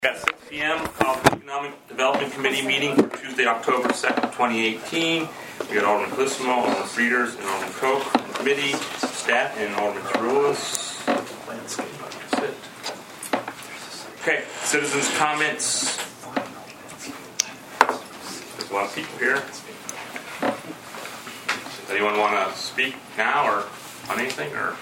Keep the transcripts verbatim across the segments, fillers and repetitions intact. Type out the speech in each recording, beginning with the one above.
At six p.m., call the Economic Development Committee meeting for Tuesday, October second, twenty eighteen. We got Alderman Clissimo, Alderman Frieders, and Alderman Koch from the committee, staff, and Alderman Tarulis. That's it. Okay, citizens' comments. There's a lot of people here. Does anyone want to speak now or on anything? Or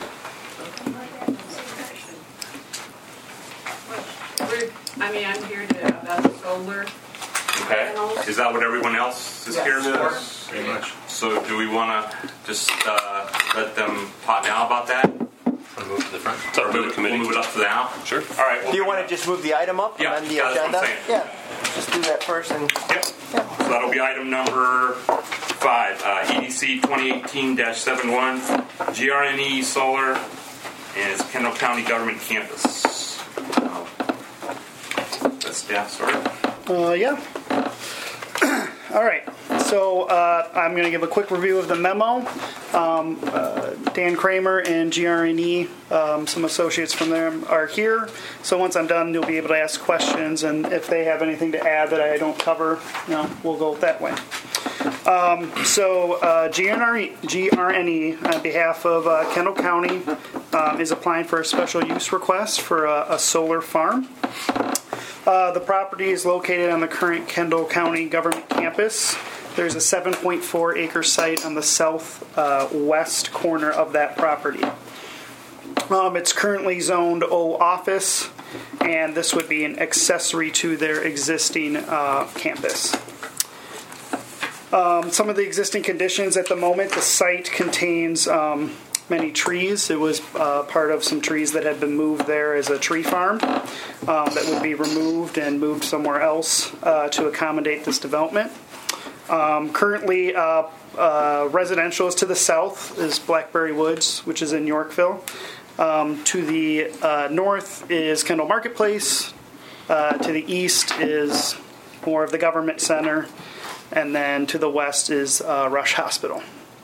I mean, I'm here to about the solar okay. panels. Is that what everyone else is Yes. here for? Yes. Pretty much. So do we want to just uh, let them talk now about that? Or move to the front? Or move, it, we'll move it up to the now? Sure. All right. We'll do you want to just move the item up? Yeah, and then the yeah, that's agenda? what I'm saying. Yeah, just do that first. And Yep. Yeah. So that'll be item number five, uh, E D C twenty eighteen dash seventy-one, G R N E Solar, and it's Kendall County Government Campus. Uh, that's staff, sorry. Uh, yeah. All right. So uh, I'm going to give a quick review of the memo. Um, uh, Dan Kramer and G R N E, um, some associates from them are here. So once I'm done, you'll be able to ask questions, and if they have anything to add that I don't cover, you know, we'll go that way. Um, so uh, G R N E, on behalf of uh, Kendall County, um, is applying for a special use request for a, a solar farm. Uh, the property is located on the current Kendall County government campus. There's a seven point four acre site on the south uh, west corner of that property. Um, it's currently zoned O office, and this would be an accessory to their existing uh, campus. Um, some of the existing conditions at the moment, the site contains um, many trees. It was uh, part of some trees that had been moved there as a tree farm um, that would be removed and moved somewhere else uh, to accommodate this development. Um, currently, uh, uh, residential is to the south is Blackberry Woods, which is in Yorkville. Um, to the uh, north is Kendall Marketplace. Uh, to the east is more of the government center. And then to the west is uh, Rush Hospital.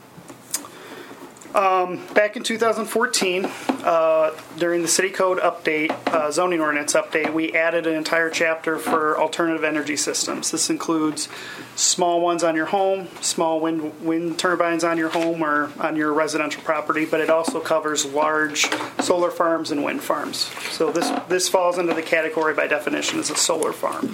Um, back in two thousand fourteen, uh, during the City Code update, uh, zoning ordinance update, we added an entire chapter for alternative energy systems. This includes small ones on your home, small wind, wind turbines on your home or on your residential property, but it also covers large solar farms and wind farms. So this, this falls into the category by definition as a solar farm.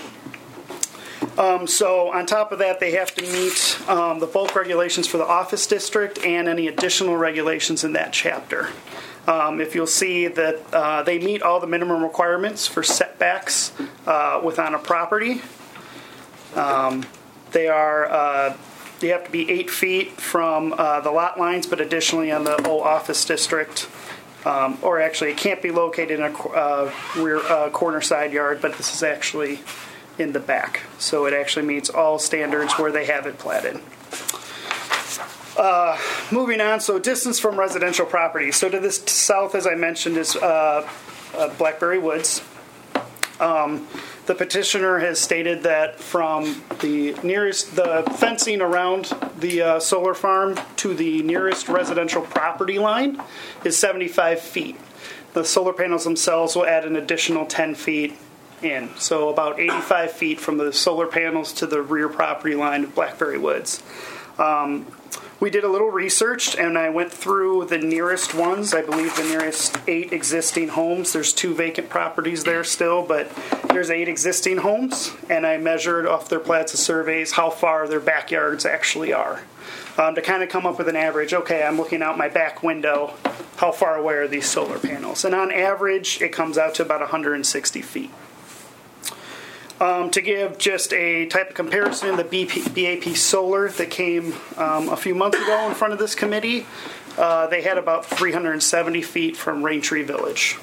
Um, so on top of that, they have to meet um, the bulk regulations for the office district and any additional regulations in that chapter. Um, if you'll see that uh, they meet all the minimum requirements for setbacks uh, within a property. Um, they are uh, you have to be eight feet from uh, the lot lines, but additionally on the O office district. Um, or actually, it can't be located in a uh, rear uh, corner side yard, but this is actually in the back. So it actually meets all standards where they have it platted. Uh, moving on, so distance from residential property. So to the south, as I mentioned, is uh, uh, Blackberry Woods. Um, the petitioner has stated that from the nearest, the fencing around the uh, solar farm to the nearest residential property line is seventy-five feet. The solar panels themselves will add an additional ten feet in. So about eighty-five feet from the solar panels to the rear property line of Blackberry Woods. Um, we did a little research, and I went through the nearest ones. I believe the nearest eight existing homes. There's two vacant properties there still, but there's eight existing homes, and I measured off their plats of surveys how far their backyards actually are. Um, to kind of come up with an average, okay, I'm looking out my back window, how far away are these solar panels? And on average, it comes out to about one hundred sixty feet. Um, to give just a type of comparison, the B P, B A P Solar that came um, a few months ago in front of this committee, uh, they had about three hundred seventy feet from Raintree Village.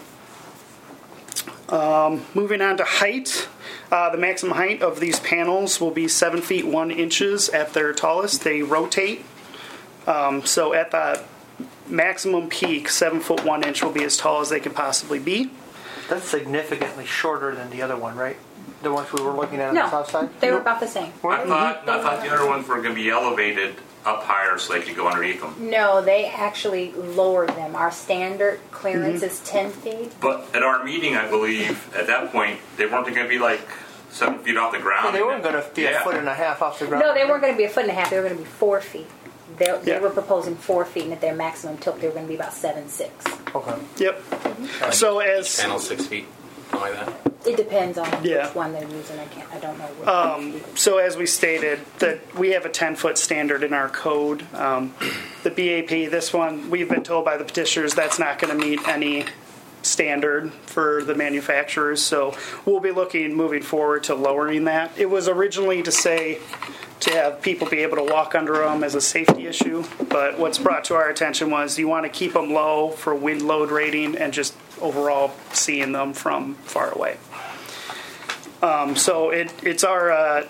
Um, moving on to height, uh, the maximum height of these panels will be seven feet one inches at their tallest. They rotate, um, so at the maximum peak, seven foot one inch will be as tall as they can possibly be. that's significantly shorter than the other one, right? The ones we were looking at on No, the south side? they were Nope. about the same. I thought, I thought the other ones were going to be elevated up higher so they could go underneath them. No, they actually lowered them. Our standard clearance is ten feet. But at our meeting, I believe, at that point, they weren't going to be like seven feet off the ground. Yeah, they weren't going to be Yeah. a foot and a half off the ground. No, they weren't going to be a foot and a half. They were going to be four feet. They, they Yeah. were proposing four feet, and at their maximum tilt, they were going to be about seven six. Okay. Yep. So as Panel six feet, something like that. It depends on Yeah. which one they're using. I can't. I don't know. Which so as we stated, that we have a ten foot standard in our code. Um, the B A P, this one, we've been told by the petitioners that's not going to meet any standard for the manufacturers. So we'll be looking moving forward to lowering that. It was originally to say to have people be able to walk under them as a safety issue, but what's brought to our attention was you want to keep them low for wind load rating and just overall seeing them from far away. Um, so it, it's our uh,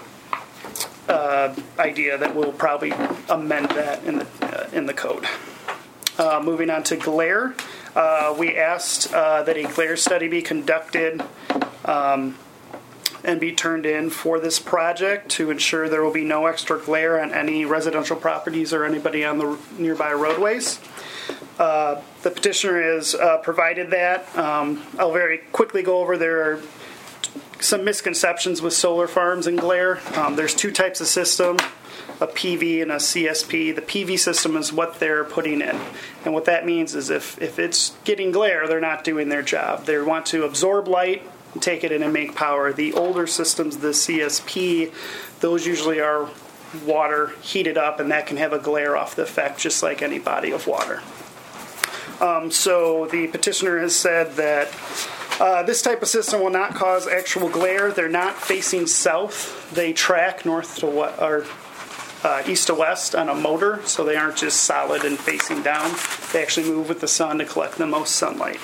uh, idea that we'll probably amend that in the uh, in the code. Uh, moving on to glare, uh, we asked uh, that a glare study be conducted um, and be turned in for this project to ensure there will be no extra glare on any residential properties or anybody on the nearby roadways. Uh, the petitioner has uh, provided that. Um, I'll very quickly go over there are some misconceptions with solar farms and glare. Um, there's two types of system, a P V and a C S P. The P V system is what they're putting in. And what that means is if, if it's getting glare, they're not doing their job. They want to absorb light, take it in and make power. The older systems, the C S P, those usually are water heated up, and that can have a glare off the effect just like any body of water. Um, so the petitioner has said that uh, this type of system will not cause actual glare. They're not facing south. They track north to what or uh, east to west on a motor, so they aren't just solid and facing down. They actually move with the sun to collect the most sunlight.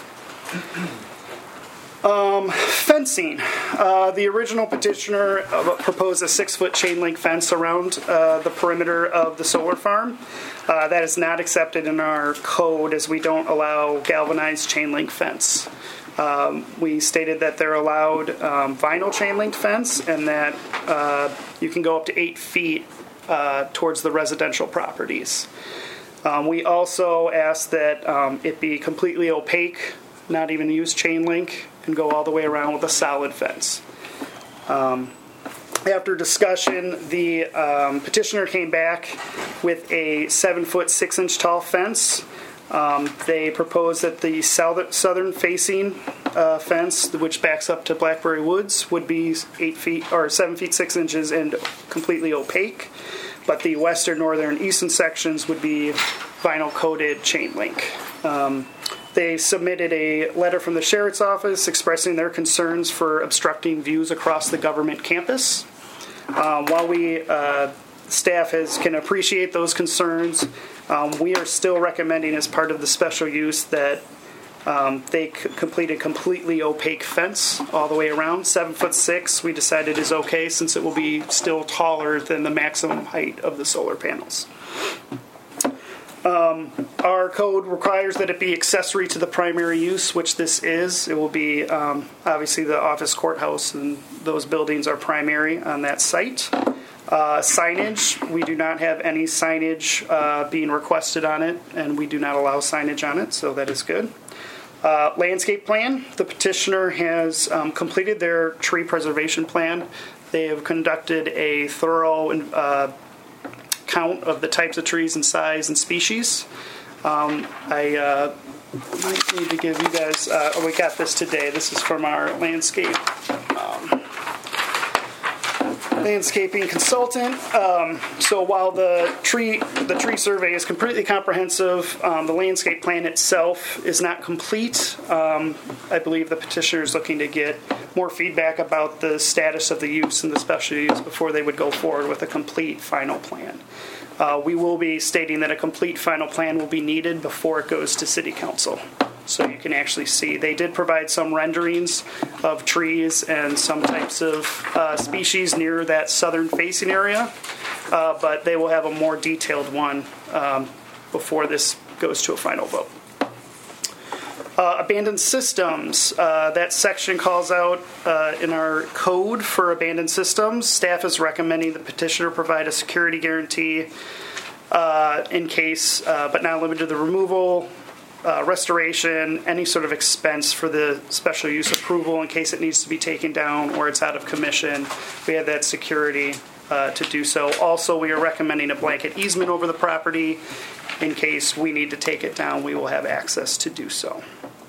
Um, fencing. Uh, the original petitioner uh, proposed a six-foot chain link fence around uh, the perimeter of the solar farm. Uh, that is not accepted in our code as we don't allow galvanized chain link fence. Um, we stated that they're allowed um, vinyl chain link fence and that uh, you can go up to eight feet uh, towards the residential properties. Um, we also asked that um, it be completely opaque, not even use chain link, and go all the way around with a solid fence. Um, after discussion, the um, petitioner came back with a seven foot six inch tall fence. Um, they proposed that the south- southern facing uh, fence, which backs up to Blackberry Woods, would be eight feet or seven feet six inches and completely opaque. But the western, northern, eastern sections would be vinyl coated chain link. Um, They submitted a letter from the sheriff's office expressing their concerns for obstructing views across the government campus. Um, while we, uh, staff has, can appreciate those concerns, um, we are still recommending as part of the special use that um, they c- complete a completely opaque fence all the way around. Seven foot six, we decided is okay since it will be still taller than the maximum height of the solar panels. Um, our code requires that it be accessory to the primary use, which this is. It will be, um, obviously, the office courthouse and those buildings are primary on that site. Uh, signage, we do not have any signage uh, being requested on it, and we do not allow signage on it, so that is good. Uh, landscape plan, the petitioner has um, completed their tree preservation plan. They have conducted a thorough uh, count of the types of trees and size and species. Um, I uh, might need to give you guys, uh, oh, we got this today. This is from our landscape um, landscaping consultant. Um, so while the tree the tree survey is completely comprehensive, um, the landscape plan itself is not complete. Um, I believe the petitioner is looking to get more feedback about the status of the use and the special use before they would go forward with a complete final plan. Uh, we will be stating that a complete final plan will be needed before it goes to City Council. So you can actually see. They did provide some renderings of trees and some types of uh, species near that southern facing area, uh, but they will have a more detailed one um, before this goes to a final vote. Uh, abandoned systems. Uh, that section calls out uh, in our code for abandoned systems. Staff is recommending the petitioner provide a security guarantee uh, in case, uh, but not limited to the removal, uh, restoration, any sort of expense for the special use approval in case it needs to be taken down or it's out of commission. We have that security uh, to do so. Also, we are recommending a blanket easement over the property. In case we need to take it down, we will have access to do so.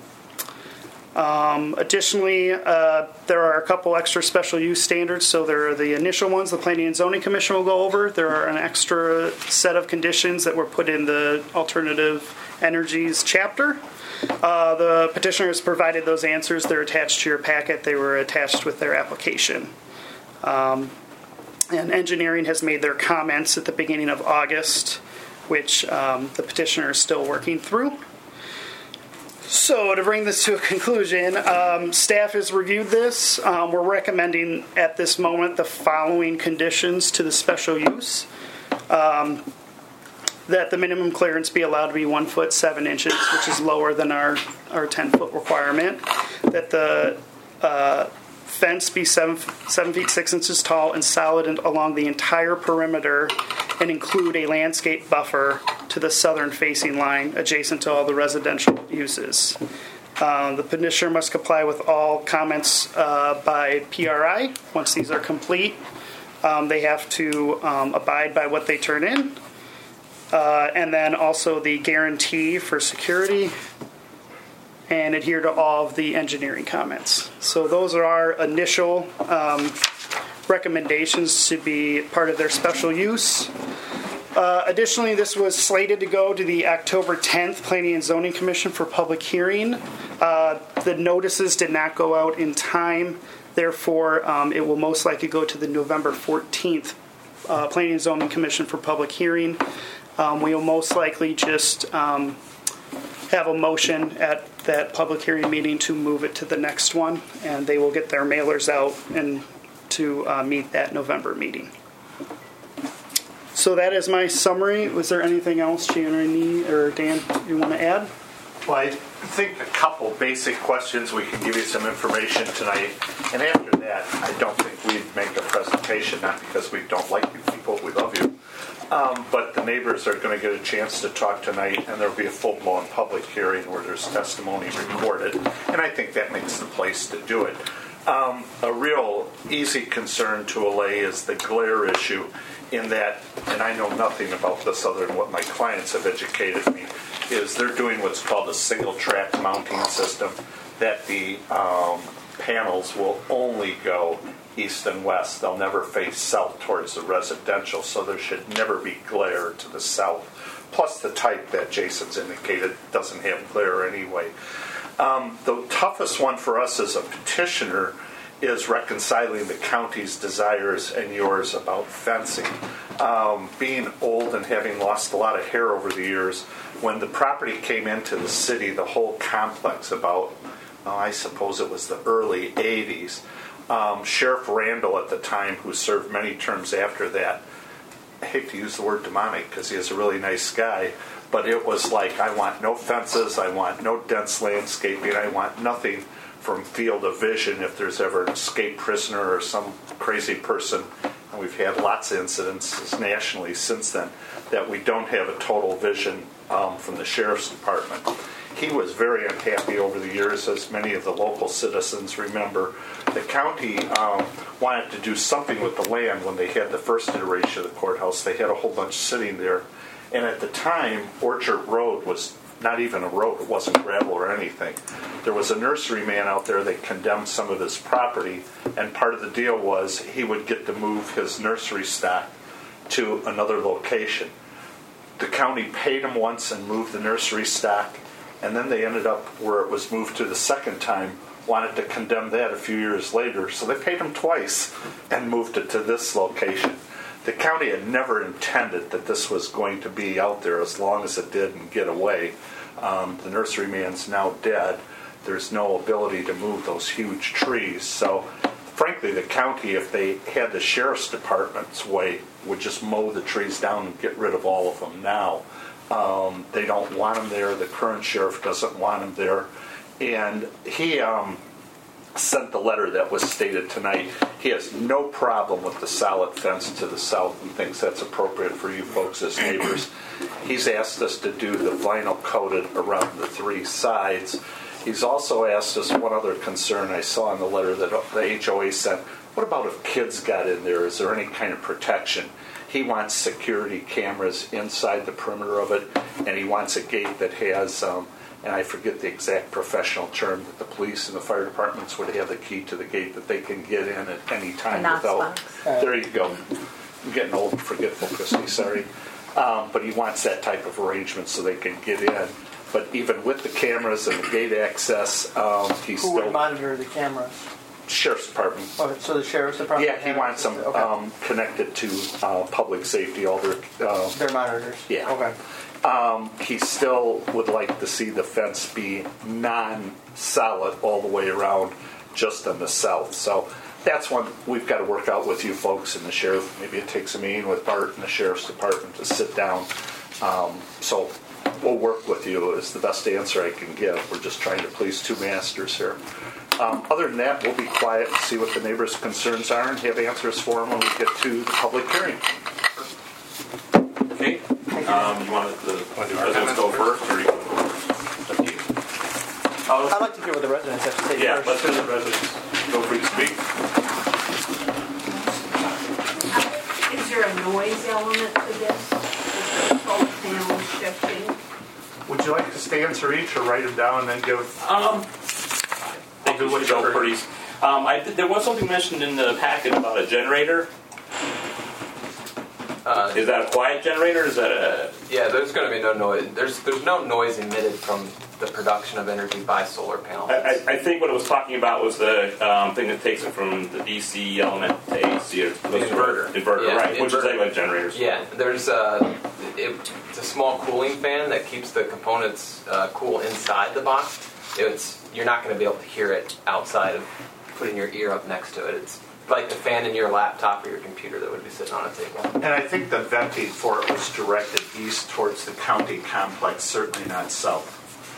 Um, additionally, uh, there are a couple extra special use standards. So there are the initial ones the Planning and Zoning Commission will go over. There are an extra set of conditions that were put in the Alternative Energies chapter. Uh, the petitioner has provided those answers. They're attached to your packet. They were attached with their application. Um, and engineering has made their comments at the beginning of August, which um, the petitioner is still working through. So to bring this to a conclusion, um, staff has reviewed this. Um, we're recommending at this moment the following conditions to the special use. Um, that the minimum clearance be allowed to be one foot seven inches, which is lower than our, our ten foot requirement. That the uh, fence be seven, seven feet six inches tall and solid and along the entire perimeter, and include a landscape buffer to the southern facing line adjacent to all the residential uses. Uh, the petitioner must comply with all comments uh, by P R I. Once these are complete, um, they have to um, abide by what they turn in. Uh, and then also the guarantee for security and adhere to all of the engineering comments. So those are our initial um, recommendations to be part of their special use. Uh, additionally, this was slated to go to the October tenth Planning and Zoning Commission for public hearing. Uh, the notices did not go out in time. Therefore, um, it will most likely go to the November fourteenth uh, Planning and Zoning Commission for public hearing. Um, we will most likely just um, have a motion at that public hearing meeting to move it to the next one, and they will get their mailers out and to uh, meet that November meeting. So that is my summary. Was there anything else, Jan or Nee or Dan, you want to add? Well, I think a couple basic questions. We can give you some information tonight. And after that, I don't think we'd make a presentation, not because we don't like you people, we love you. Um, but the neighbors are going to get a chance to talk tonight, and there'll be a full-blown public hearing where there's testimony recorded. And I think that makes the place to do it. Um, a real easy concern to allay is the glare issue, in that, and I know nothing about this other than what my clients have educated me, is they're doing what's called a single track mounting system, that the um, panels will only go east and west. They'll never face south towards the residential, so there should never be glare to the south. Plus the type that Jason's indicated doesn't have glare anyway. Um, the toughest one for us as a petitioner is reconciling the county's desires and yours about fencing. Um, being old and having lost a lot of hair over the years, when the property came into the city, the whole complex about, oh, I suppose it was the early eighties, um, Sheriff Randall at the time, who served many terms after that, I hate to use the word demonic because he is a really nice guy, but it was like, I want no fences, I want no dense landscaping, I want nothing from field of vision if there's ever an escaped prisoner or some crazy person. And we've had lots of incidents nationally since then that we don't have a total vision um, from the sheriff's department. He was very unhappy over the years, as many of the local citizens remember. The county um, wanted to do something with the land when they had the first iteration of the courthouse. They had a whole bunch sitting there. And at the time, Orchard Road was not even a road. It wasn't gravel or anything. There was a nurseryman out there that condemned some of his property, and part of the deal was he would get to move his nursery stock to another location. The county paid him once and moved the nursery stock, and then they ended up where it was moved to the second time, wanted to condemn that a few years later, so they paid him twice and moved it to this location. The county had never intended that this was going to be out there as long as it did and get away. Um, the nurseryman's now dead. There's no ability to move those huge trees. So, frankly, the county, if they had the sheriff's department's way, would just mow the trees down and get rid of all of them now. Um, they don't want them there. The current sheriff doesn't want them there. and he um, sent the letter that was stated tonight. He has no problem with the solid fence to the south and thinks that's appropriate for you folks as neighbors. He's asked us to do the vinyl coated around the three sides. He's also asked us one other concern I saw in the letter that the H O A sent. What about if kids got in there? Is there any kind of protection? He wants security cameras inside the perimeter of it, and he wants a gate that has, um, and I forget the exact professional term, that the police and the fire departments would have the key to the gate that they can get in at any time Knox without. box. There you go. I'm getting old and forgetful, Christy, sorry. Um, but he wants that type of arrangement so they can get in. But even with the cameras and the gate access, um, he's Who still... would monitor the cameras? Sheriff's Department. Oh, so the sheriff's department? Yeah, he wants them Okay. um, connected to uh, public safety, all their... Uh, Their monitors? Yeah. Okay. um, he still would like to see the fence be non-solid all the way around, just on the south. So that's one we've got to work out with you folks and the sheriff. Maybe it takes a meeting with Bart and the sheriff's department to sit down. Um, so we'll work with you is the best answer I can give. We're just trying to please two masters here. Um, other than that, we'll be quiet and see what the neighbors' concerns are and have answers for them when we get to the public hearing. Okay. Um, you want the residents go first, or you want to go first? Up to you. Oh, I'd like to hear what the residents have to say yeah, let's first. hear the residents. Feel free to speak. Is there a noise element to this? Is the solar panels shifting? Would you like us to answer each or write them down and then give... Um, I think we should go pretty. Um, I, there was something mentioned in the packet about a generator. Uh, Is that a quiet generator? Is that a... yeah, there's going to be no noise. There's there's no noise emitted from the production of energy by solar panels. I, I, I think what it was talking about was the um, thing that takes it from the D C element to A C. The inverter. Inverter, Yeah, right. Which is inverter. like generators. Yeah, there's a, it, it's a small cooling fan that keeps the components uh, cool inside the box. It's You're not going to be able to hear it outside of putting your ear up next to it. It's like the fan in your laptop or your computer that would be sitting on a table. And I think the venting for it was directed east towards the county complex, certainly not south.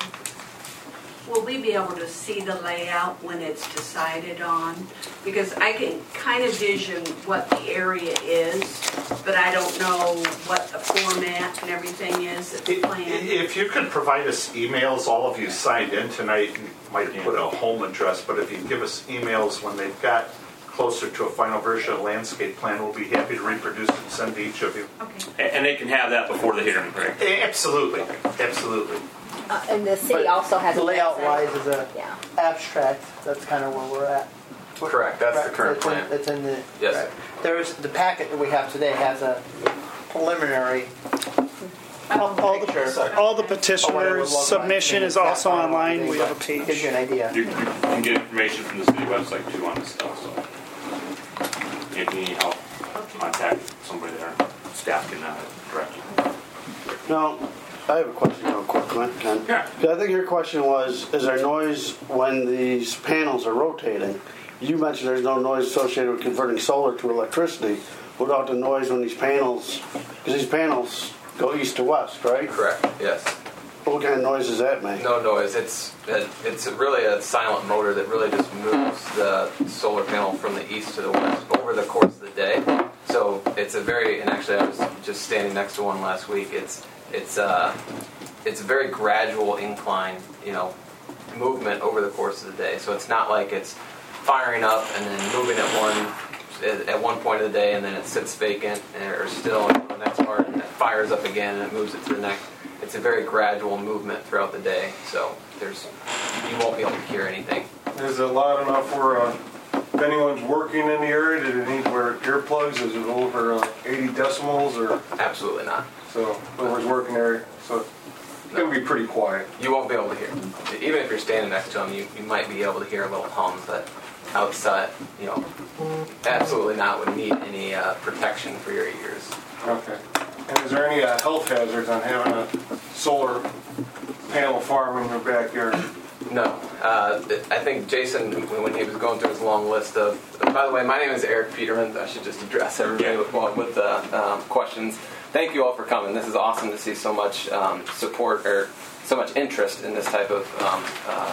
Will we be able to see the layout when it's decided on? Because I can kind of vision what the area is, but I don't know what the format and everything is that's planned. If you could provide us emails, all of you signed in tonight, you might have put a home address, but if you give us emails when they've got closer to a final version of the landscape plan, we'll be happy to reproduce it and send to each of you. Okay. And, and they can have that before the hearing, correct? Absolutely, absolutely. Uh, and the city But also has a layout website. wise is a Yeah. abstract. That's kind of where we're at. Correct, that's the current It's in- plan. It's in the Yes. right. There's the packet that we have today has a preliminary All, all the, picture. all the Or whatever petitioner's logo submission I is think also that online. We have a Gives page. you an idea. You, you can get information from the city website too on this stuff. So if you need help, contact somebody there. Staff can uh, direct you. No, I have a question real quick, Clint. Ken. Yeah. 'Cause I think your question was, is there noise when these panels are rotating? You mentioned there's no noise associated with converting solar to electricity. What about the noise when these panels, because these panels go east to west, right? Correct, yes. What kind of noise does that make? No noise. It's it, it's really a silent motor that really just moves the solar panel from the east to the west over the course of the day. So it's a very, and actually I was just standing next to one last week. It's it's uh it's a very gradual incline, you know, movement over the course of the day. So it's not like it's firing up and then moving at one at, at one point of the day and then it sits vacant or still in the next part and it fires up again and it moves it to the next. It's a very gradual movement throughout the day, so there's you won't be able to hear anything. Is it loud enough where uh, if anyone's working in the area, do they need to wear earplugs? Is it over uh, eighty decibels or Absolutely not. so? Whoever's working there, so it's going to be pretty quiet. You won't be able to hear. Even if you're standing next to them, you, you might be able to hear a little hum, but outside, you know, absolutely not would need any uh, protection for your ears. Okay. And is there any uh, health hazards on having a solar panel farm in your backyard? No. Uh, I think Jason, when he was going through his long list of... By the way, my name is Eric Peterman. I should just address everybody with, with the um, questions. Thank you all for coming. This is awesome to see so much um, support or so much interest in this type of um, uh,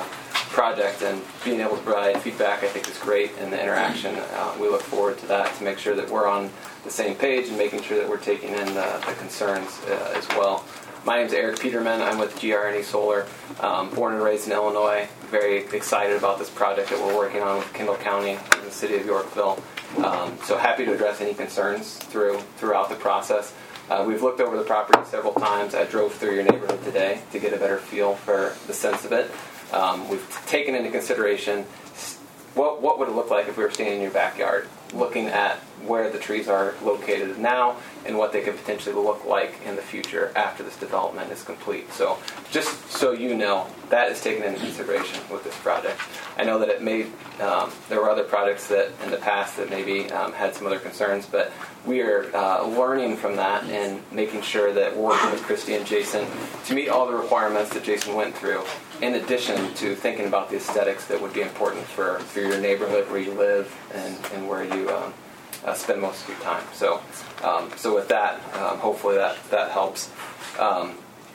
project, and being able to provide feedback I think is great, and the interaction, uh, we look forward to that to make sure that we're on the same page and making sure that we're taking in the, the concerns uh, as well. My name is Eric Peterman. I'm with G R N E Solar, um, born and raised in Illinois. Very excited about this project that we're working on with Kendall County and the city of Yorkville. Um, so happy to address any concerns through throughout the process. Uh, we've looked over the property several times. I drove through your neighborhood today to get a better feel for the sense of it. Um, we've taken into consideration what what would it look like if we were standing in your backyard, looking at where the trees are located now and what they could potentially look like in the future after this development is complete. So just so you know, that is taken into consideration with this project. I know that it may, um, there were other projects that in the past that maybe um, had some other concerns, but we are uh, learning from that and making sure that we're working with Christy and Jason to meet all the requirements that Jason went through, in addition to thinking about the aesthetics that would be important for, for your neighborhood, where you live, and, and where you um, uh, spend most of your time. So, um, so with that, um, hopefully that, that helps. Um,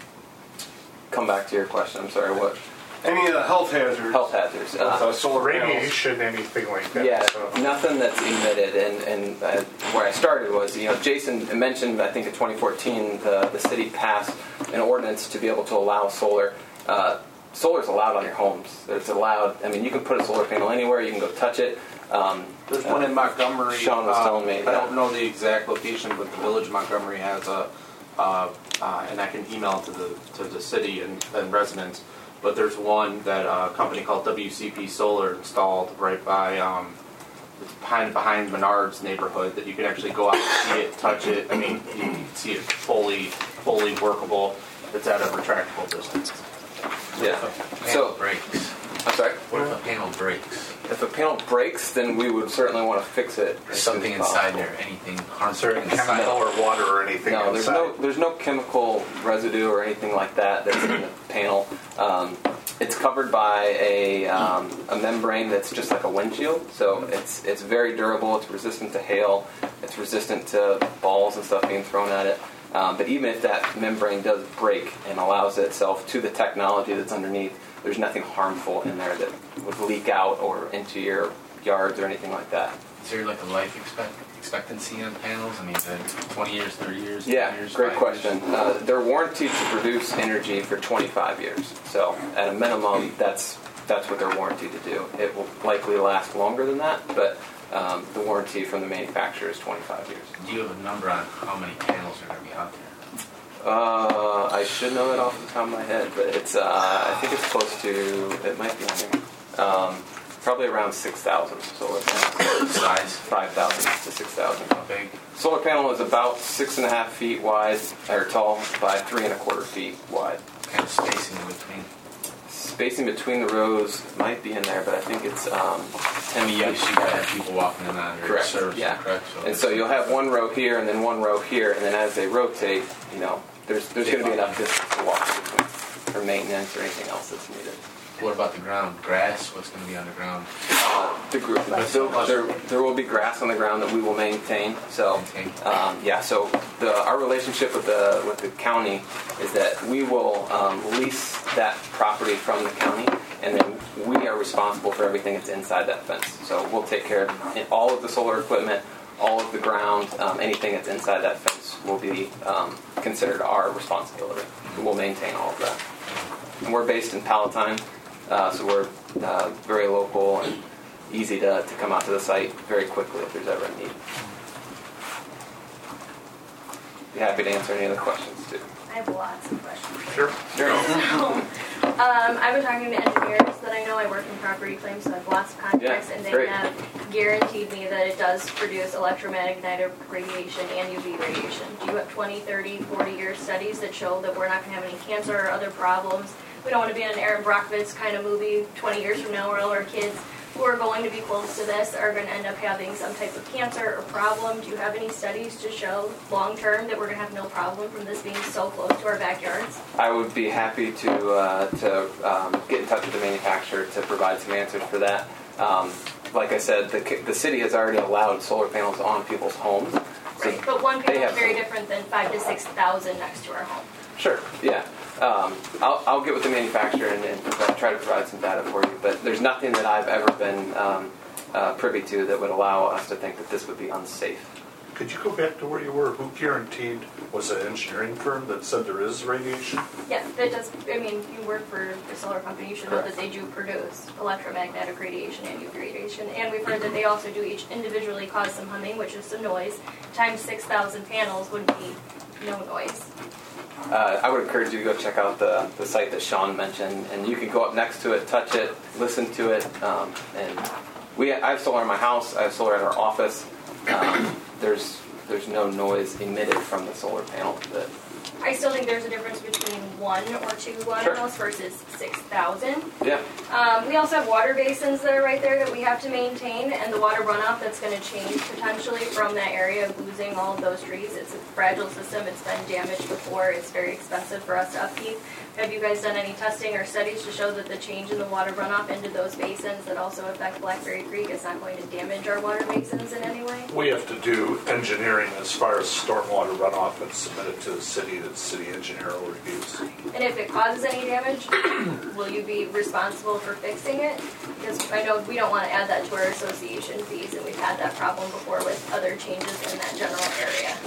come back to your question. I'm sorry, what? Any uh, health hazards? Health hazards. So Uh, solar radiation, anything like that. yeah, so. nothing that's emitted. And, and uh, where I started was, you know, Jason mentioned, I think in twenty fourteen, the, the city passed an ordinance to be able to allow solar. Uh, solar is allowed on your homes. It's allowed. I mean, you can put a solar panel anywhere. You can go touch it. Um, There's one in Montgomery. Sean was uh, telling me, I yeah. don't know the exact location, but the village of Montgomery has a, uh, uh, and I can email it to the to the city and, and residents. But there's one that uh, a company called W C P Solar installed right by um, it's behind behind Menard's neighborhood that you can actually go out and see it, touch it. I mean, you can see it fully fully workable. It's at a retractable distance. yeah. Panel So, breaks. I'm sorry. What if a panel breaks? If a panel breaks, then we would certainly want to fix it. as soon Something as inside possible. there, anything Is harmful? there any chemical or water or anything No, there's inside? no there's no chemical residue or anything like that that's in the panel. Um, it's covered by a um, a membrane that's just like a windshield, so it's it's very durable. It's resistant to hail. It's resistant to balls and stuff being thrown at it. Um, but even if that membrane does break and allows itself to the technology that's underneath, there's nothing harmful in there that would leak out or into your yards or anything like that. Is there like a life expect- expectancy on panels? I mean, is it twenty years, thirty years? Yeah, twenty years, great five question. years? Uh, they're warranted to produce energy for twenty-five years. So at a minimum, that's that's what they're warranted to do. It will likely last longer than that, but um, the warranty from the manufacturer is twenty-five years. Do you have a number on how many panels are going to be out there? Uh, I should know that off the top of my head, but it's uh, I think it's close to, it might be on here. Um, probably around six thousand solar panels. Size? five thousand to six thousand. How big? Solar panel is about six and a half feet wide, or tall, by three and a quarter feet wide. Kind of spacing in between? Spacing between the rows might be in there, but I think it's um, I ten mean, feet. yes, you gotta have people walking in on their Correct. service, Yeah. correct? And so you'll have one row here, and then one row here, and then as they rotate, you know, there's there's going to be enough distance to walk between for maintenance or anything else that's needed. What about the ground? Grass? What's going to be on the ground? Uh, the group, so there, there will be grass on the ground that we will maintain. So, Maintain. um, yeah. So the, our relationship with the with the county is that we will um, lease that property from the county, and then we are responsible for everything that's inside that fence. So we'll take care of all of the solar equipment, all of the ground, um, anything that's inside that fence will be um, considered our responsibility. We'll maintain all of that. And we're based in Palatine. Uh, so we're uh, very local and easy to, to come out to the site very quickly if there's ever a need. Be happy to answer any other questions too. I have lots of questions. Sure. Sure. So, um, I've been talking to engineers that I know. I work in property claims, so I have lots of contacts, Yeah, and they great. have guaranteed me that it does produce electromagnetic radiation and U V radiation. Do you have twenty, thirty, forty year studies that show that we're not going to have any cancer or other problems? We don't want to be in an Aaron Brockovich kind of movie twenty years from now where all our kids who are going to be close to this are going to end up having some type of cancer or problem. Do you have any studies to show long term that we're going to have no problem from this being so close to our backyards? I would be happy to uh, to um, get in touch with the manufacturer to provide some answers for that. Um, like I said, the, the city has already allowed solar panels on people's homes. So Right, but one they panel is have very some- different than five to six thousand next to our home. Sure. Yeah. Um, I'll, I'll get with the manufacturer and, and provide, try to provide some data for you, but there's nothing that I've ever been um, uh, privy to that would allow us to think that this would be unsafe. Could you go back to where you were? Who guaranteed? Was it an engineering firm that said there is radiation? Yeah, that does, I mean, you work for a solar company, you should know Correct. that they do produce electromagnetic radiation and U V radiation, and we've heard that they also do each individually cause some humming, which is some noise, times six thousand panels would be no noise. Uh, I would encourage you to go check out the, the site that Sean mentioned, and you can go up next to it, touch it, listen to it. Um, and we, I have solar in my house. I have solar at our office. Um, there's there's no noise emitted from the solar panel. That I still think there's a difference between one or two water Sure. wells versus six thousand. yeah, Um, we also have water basins that are right there that we have to maintain, and the water runoff that's going to change potentially from that area of losing all of those trees. It's a fragile system. It's been damaged before. It's very expensive for us to upkeep. Have you guys done any testing or studies to show that the change in the water runoff into those basins that also affect Blackberry Creek is not going to damage our water basins in any way? We have to do engineering as far as stormwater runoff and submit it to the city that the city engineer will review. And if it causes any damage, will you be responsible for fixing it? Because I know we don't want to add that to our association fees, and we've had that problem before with other changes in that general area.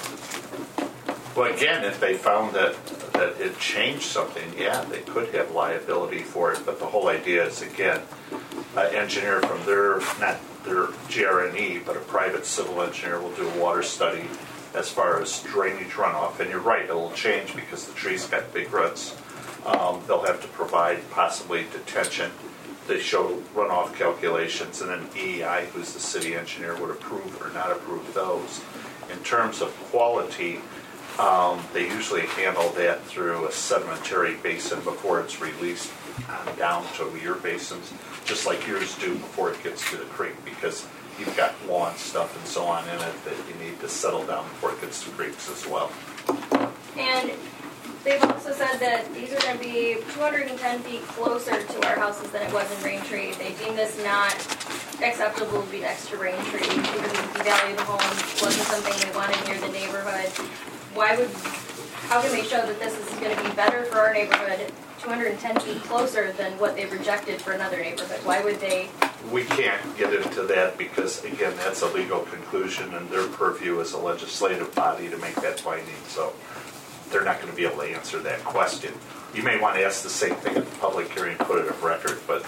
Well, again, if they found that, that it changed something, yeah, they could have liability for it. But the whole idea is, again, an engineer from their, not their G R N E, but a private civil engineer will do a water study as far as drainage runoff. And you're right, it'll change because the trees got big roots. Um, they'll have to provide possibly detention. They show runoff calculations, and then E E I, who's the city engineer, would approve or not approve those. In terms of quality, Um, they usually handle that through a sedimentary basin before it's released on down to your basins, just like yours do before it gets to the creek, because you've got lawn stuff and so on in it that you need to settle down before it gets to creeks as well. And they've also said that these are going to be two hundred ten feet closer to our houses than it was in Braintree. They deem this not acceptable to be next to Braintree because we value the homes, wasn't something they wanted near the neighborhood. Why would, how can they show that this is going to be better for our neighborhood two hundred ten feet closer than what they rejected for another neighborhood? Why would they? We can't get into that because, again, that's a legal conclusion and their purview as a legislative body to make that finding. So they're not going to be able to answer that question. You may want to ask the same thing at the public hearing, put it on record, but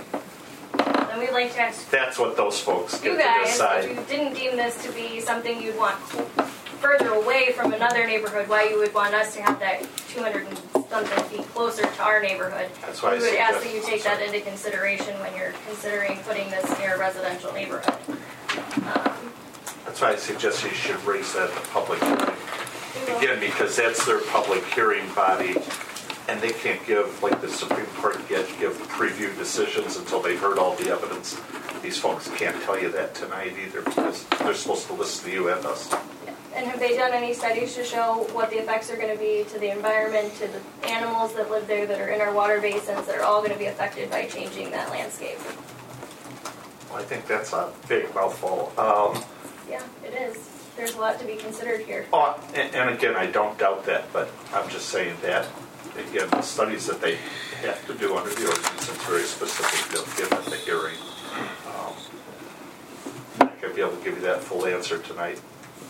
And we'd like to ask that's what those folks get you to guys, decide. if you didn't deem this to be something you'd want further away from another neighborhood, why you would want us to have that two hundred and something feet closer to our neighborhood. That's why I We would ask that suggest- you take that into consideration when you're considering putting this near a residential neighborhood. Um, That's why I suggest you should raise that at the public hearing. we will- Again, because that's their public hearing body, and they can't give, like the Supreme Court, get, give preview decisions until they've heard all the evidence. These folks can't tell you that tonight either, because they're supposed to listen to you and us. And have they done any studies to show what the effects are going to be to the environment, to the animals that live there, that are in our water basins, that are all going to be affected by changing that landscape? Well, I think that's a big mouthful. Um, Yeah, it is. There's a lot to be considered here. oh, and, and again, I don't doubt that, but I'm just saying that, again, the studies that they have to do under the ordinance, it's very specific, they'll give at the hearing. Um, I'm not going to be able to give you that full answer tonight.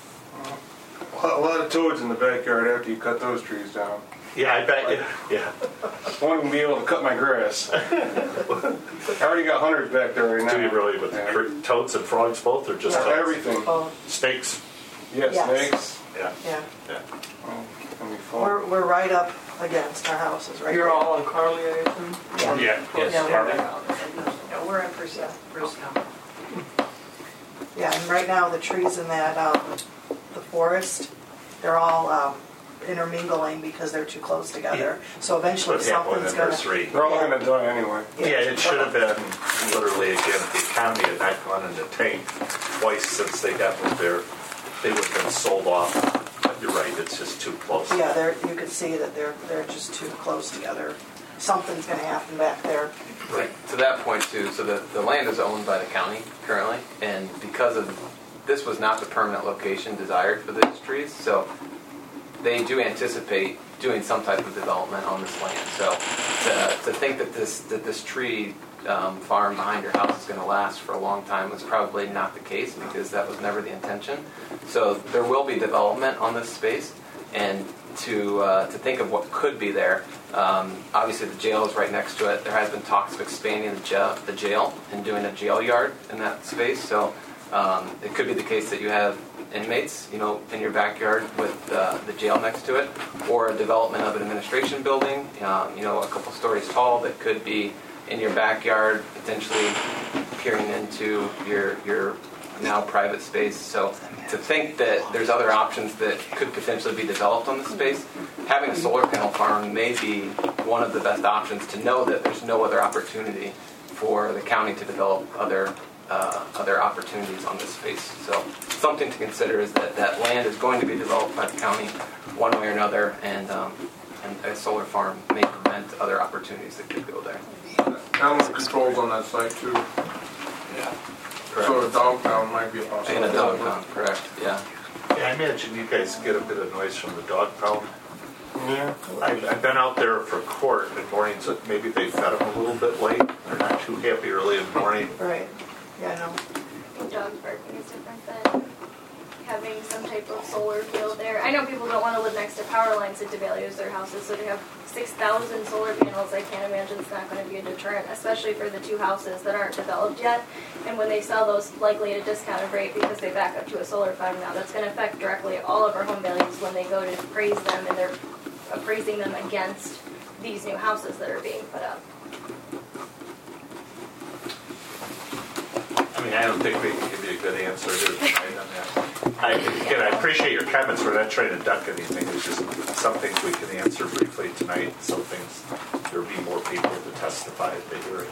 A lot of toads in the backyard after you cut those trees down. Yeah, I bet you. Yeah. One can be able to cut my grass. I already got hunters back there right now. Do you really with Yeah. the toads and frogs both, or just Yeah, toads? everything. Oh, Snakes. Yeah, Yes. snakes. Yeah. yeah. Yeah. Oh, gonna be fun. We're, we're right up against our houses, right? You're there. all on Carly, I assume? Yeah. Yeah. Yes, Yeah, we're, Carly. yeah, we're in Bruce, yeah, Bruce County. Yeah, and right now the trees in that, um, the forest, they're all um, intermingling because they're too close together. So eventually What happened something's in gonna. nursery? They're all Yeah. gonna die anyway. Yeah, it should have been literally, again, if the economy had not gone into tank twice since they got moved there, they would have been sold off. But you're right, it's just too close. Yeah, they're, you can see that they're they're just too close together. Something's gonna happen back there. Right. To that point too, so the, the land is owned by the county currently, and because of, this was not the permanent location desired for these trees, so they do anticipate doing some type of development on this land. So to, to think that this that this tree um, farm behind your house is going to last for a long time was probably not the case, because that was never the intention. So there will be development on this space, and to uh, to think of what could be there. Um, obviously, the jail is right next to it. There has been talks of expanding the jail, the jail and doing a jail yard in that space. So um, it could be the case that you have inmates, you know, in your backyard with uh, the jail next to it, or a development of an administration building, um, you know, a couple stories tall that could be in your backyard, potentially peering into your your now private space. So to think that there's other options that could potentially be developed on the space, having a solar panel farm may be one of the best options, to know that there's no other opportunity for the county to develop other uh, other opportunities on this space. So something to consider is that that land is going to be developed by the county one way or another, and um, and a solar farm may prevent other opportunities that could go there. Animal control's on that site too. Yeah. So the dog pound might be a possibility. And a dog pound, correct, yeah. Yeah, I imagine you guys get a bit of noise from the dog pound. Yeah. I've, I've been out there for court in mornings that maybe they fed them a little bit late. They're not too happy early in the morning. Right, yeah, I know. I think dog barking is different than having some type of solar field there. I know people don't want to live next to power lines that devalues their houses, so to have six thousand solar panels, I can't imagine it's not going to be a deterrent, especially for the two houses that aren't developed yet. And when they sell those, likely at a discounted rate because they back up to a solar farm now, that's going to affect directly all of our home values when they go to appraise them, and they're appraising them against these new houses that are being put up. I mean, I don't think we can give you a good answer here tonight on that. I, again, I appreciate your comments. We're not trying to duck anything. It's just some things we can answer briefly tonight. Some things, there'll be more people to testify at the hearing.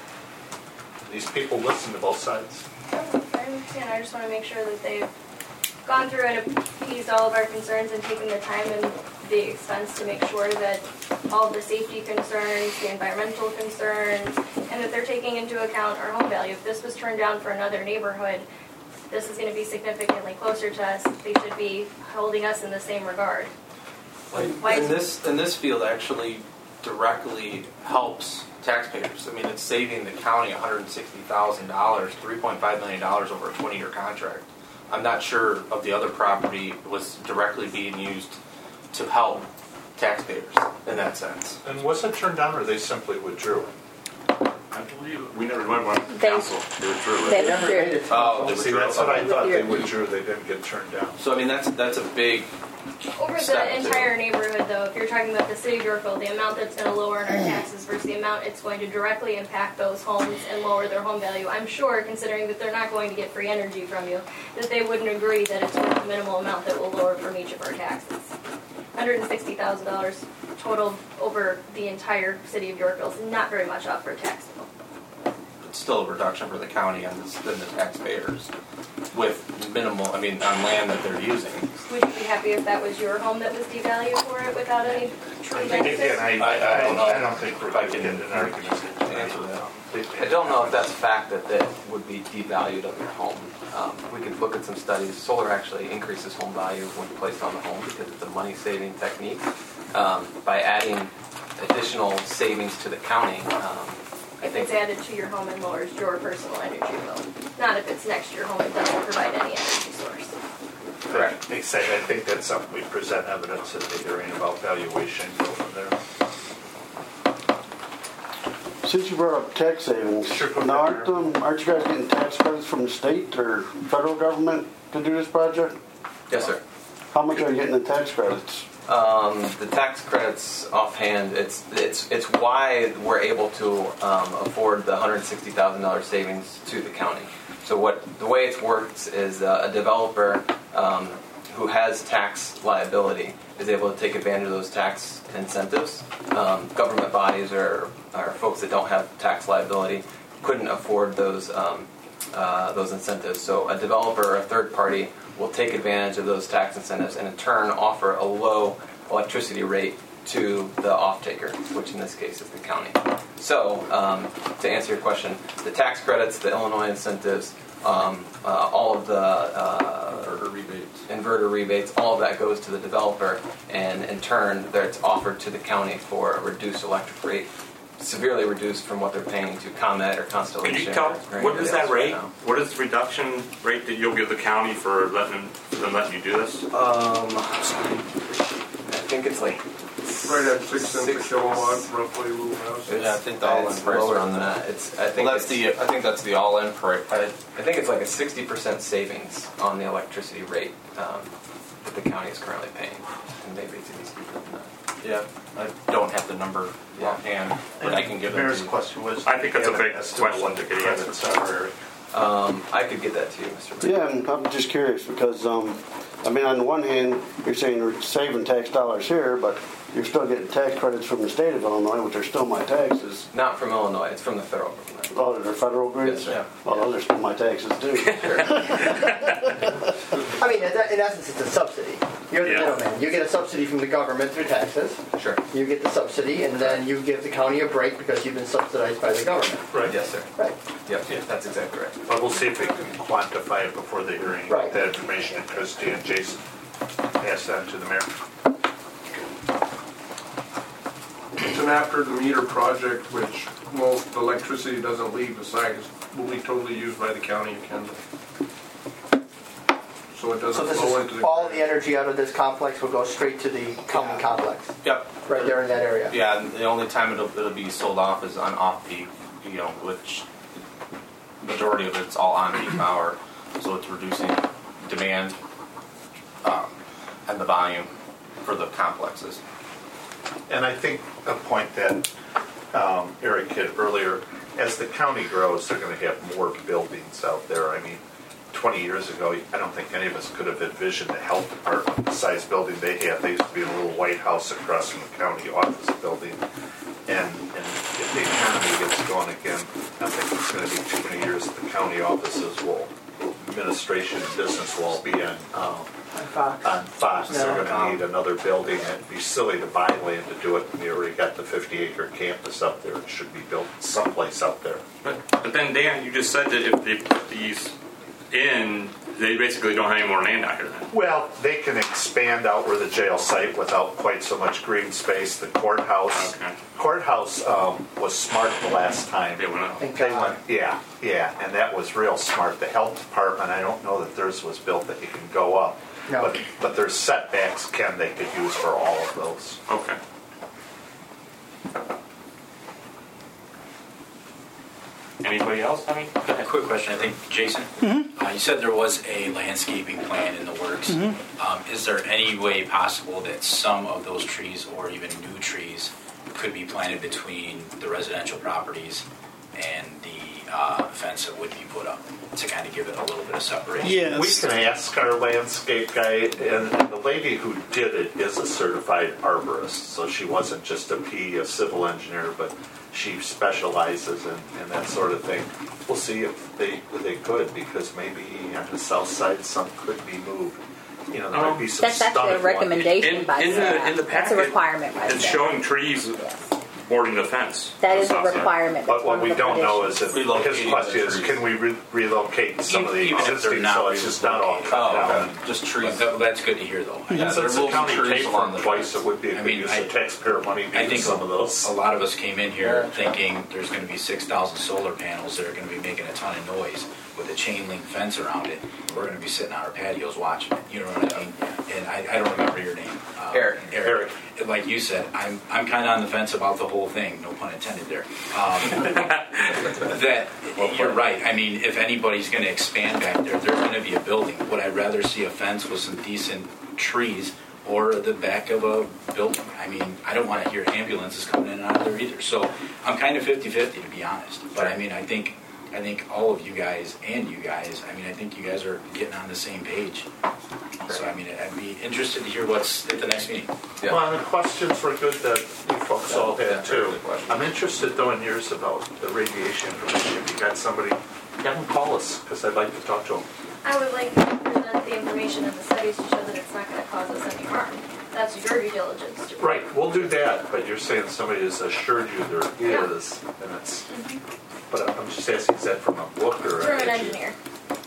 These people listen to both sides. I understand. I just want to make sure that they've gone through and appeased all of our concerns and taken the time and the expense to make sure that all of the safety concerns, the environmental concerns, and that they're taking into account our home value. If this was turned down for another neighborhood, this is going to be significantly closer to us. They should be holding us in the same regard. Why And is- this and this field actually directly helps taxpayers. I mean, it's saving the county one hundred sixty thousand dollars, three point five million dollars over a twenty-year contract. I'm not sure of the other property was directly being used to help taxpayers in that sense. And was it turned down, or they simply withdrew? I believe we never went one They- council. They withdrew they it. withdrew. Oh, they See, withdrew. that's what I thought. They withdrew. They didn't get turned down. So I mean, that's that's a big Over step the to- entire neighborhood, though, if you're talking about the city of Yorkville, the amount that's going to lower in our taxes versus the amount it's going to directly impact those homes and lower their home value, I'm sure, considering that they're not going to get free energy from you, that they wouldn't agree that it's worth the minimal amount that will lower from each of our taxes. one hundred sixty thousand dollars total over the entire city of Yorkville is not very much off for tax bill. it's still a reduction for the county and the, and the taxpayers with minimal. I mean, on land that they're using. Would you be happy if that was your home that was devalued for it without any true I think, benefit? again, I, I, I, don't, I don't think we're going to get into an argument to answer that. I don't know if that's a fact that that would be devalued of your home. Um, we could look at some studies. Solar actually increases home value when placed on the home because it's a money-saving technique. Um, by adding additional savings to the county, um, I If think it's added to your home and lowers your personal energy bill. Not if it's next to your home and doesn't provide any energy source. correct. They say, I think that's something we present evidence at the hearing about valuation. Go from there. Since you brought up tax savings, now aren't, um, aren't you guys getting tax credits from the state or federal government to do this project? Yes, sir. How much are you getting in tax credits? Um, the tax credits offhand, it's it's it's why we're able to um, afford the one hundred sixty thousand dollars savings to the county. So what the way it works is uh, a developer um, who has tax liability is able to take advantage of those tax incentives. Um, government bodies or, or folks that don't have tax liability couldn't afford those um, uh, those incentives. So a developer or a third party will take advantage of those tax incentives and in turn offer a low electricity rate to the off-taker, which in this case is the county. So um, to answer your question, the tax credits, the Illinois incentives um, uh, all of the uh, Inverter rebates. inverter rebates, all of that goes to the developer, and in turn, that's offered to the county for a reduced electric rate, severely reduced from what they're paying to ComEd or Constellation. Can you tell, or what anybody is that else right rate? now. What is the reduction rate that you'll give the county for letting them, for them letting you do this? Um, I think it's like Right at six cents a kilowatt, roughly, a little house. Yeah, I think the all-in it's price lower around than that. that. It's I think Well, that's it's, the I think that's the all-in price. I, I think it's like a sixty percent savings on the electricity rate um, that the county is currently paying, and maybe it's even steeper than that. Yeah, I don't have the number offhand, but I can give it to Mayor's you. question was. I think that's a big estimate question to get for answered. private secretary. Um, I could get that to you, Mister Mayor. Yeah, I'm, I'm just curious because, um, I mean, on the one hand, you're saying we're saving tax dollars here, but you're still getting tax credits from the state of Illinois, which are still my taxes. Not from Illinois, it's from the federal government. Oh, they're federal grids? Yes, sir. Well, those are still my taxes too. I mean, in in essence, it's a subsidy. You're the Yeah. middleman. You get a subsidy from the government through taxes. Sure. You get the subsidy, and then you give the county a break because you've been subsidized by the government. Right. Yes, sir. Right. Yep, yeah, that's exactly right. But we'll see if we can quantify it before the hearing. Right. That information, and Christie and Jason pass that to the mayor. It's an after-the-meter project, which most electricity doesn't leave the site. It will be totally used by the county of Kendall. So it So doesn't this flow into is, the... all the energy out of this complex will go straight to the county complex, Yep. right there in that area. Yeah, and the only time it'll, it'll be sold off is on off-peak, you know, which majority of it's all on-peak power, so it's reducing demand um, and the volume for the complexes. And I think a point that um, Eric hit earlier, as the county grows, they're going to have more buildings out there. I mean, twenty years ago, I don't think any of us could have envisioned the health department, the size building they have. They used to be in a little White House across from the county office building. And, and if the economy gets going again, I think it's going to be too many years that the county offices will, administration and business will all be on, um, Fox. on Fox. No. They're going to need another building. It'd be silly to buy land to do it. We already got the fifty acre campus up there. It should be built someplace out there. But, but then, Dan, you just said that if they put these in, they basically don't have any more land out here then. Well, they can expand out where the jail site without quite so much green space. The courthouse, Okay. courthouse um, was smart the last time. They went up. Thank They God. went, yeah, yeah, and that was real smart. The health department, I don't know that theirs was built that you can go up, No. but but there's setbacks, Ken, they could use for all of those. Okay. Anybody else? I mean, A quick question, I think, Jason. Uh, you said there was a landscaping plan in the works. Um, is there any way possible that some of those trees, or even new trees, could be planted between the residential properties and the uh, fence that would be put up to kind of give it a little bit of separation? Yes. We can ask our landscape guy, and, and the lady who did it is a certified arborist, so she wasn't just a P, a civil engineer, but she specializes in, in that sort of thing. We'll see if they they could, because maybe on the south side some could be moved. You know, there might be some That's actually a stunted one. recommendation in, by in staff. the in the That's a packet, requirement by it's staff. showing trees boarding the fence. That is a South side. requirement. But That's one what of we the don't know is conditions. if, his Relocating question the is, trees. can we re- relocate some of the Even if they're existing not so it's just not all cut Oh, down? okay. Just trees. But that- that's good to hear, though. Yeah, Since there the will be county trees paid for along them the twice, fence. it would be a I good mean, use I- of taxpayer money to I use think some of those. a lot of us came in here thinking there's going to be six thousand solar panels that are going to be making a ton of noise with a chain link fence around it. We're going to be sitting on our patios watching it. You know what I mean? And I, I don't remember your name. Um, Eric. Eric. Like you said, I'm I'm kind of on the fence about the whole thing. No pun intended there. Um, that you're right. I mean, if anybody's going to expand back there, there's going to be a building. Would I rather see a fence with some decent trees or the back of a building? I mean, I don't want to hear ambulances coming in and out of there either. So I'm kind of fifty-fifty, to be honest. But I mean, I think I think all of you guys and you guys, I mean, I think you guys are getting on the same page. So I mean, I'd be interested to hear what's at the next meeting. Yeah. Well, and the questions were good that you folks all Yeah, had very too. good questions. I'm interested though in yours about the radiation information. If you got somebody, have them call us, because I'd like to talk to them. I would like to present the information and the studies to show that it's not going to cause us any harm. That's your due diligence. to- Right, we'll do that, but you're saying somebody has assured you there Yeah. is, and it's, but I'm just asking, is that from a book or? a- From an engineer.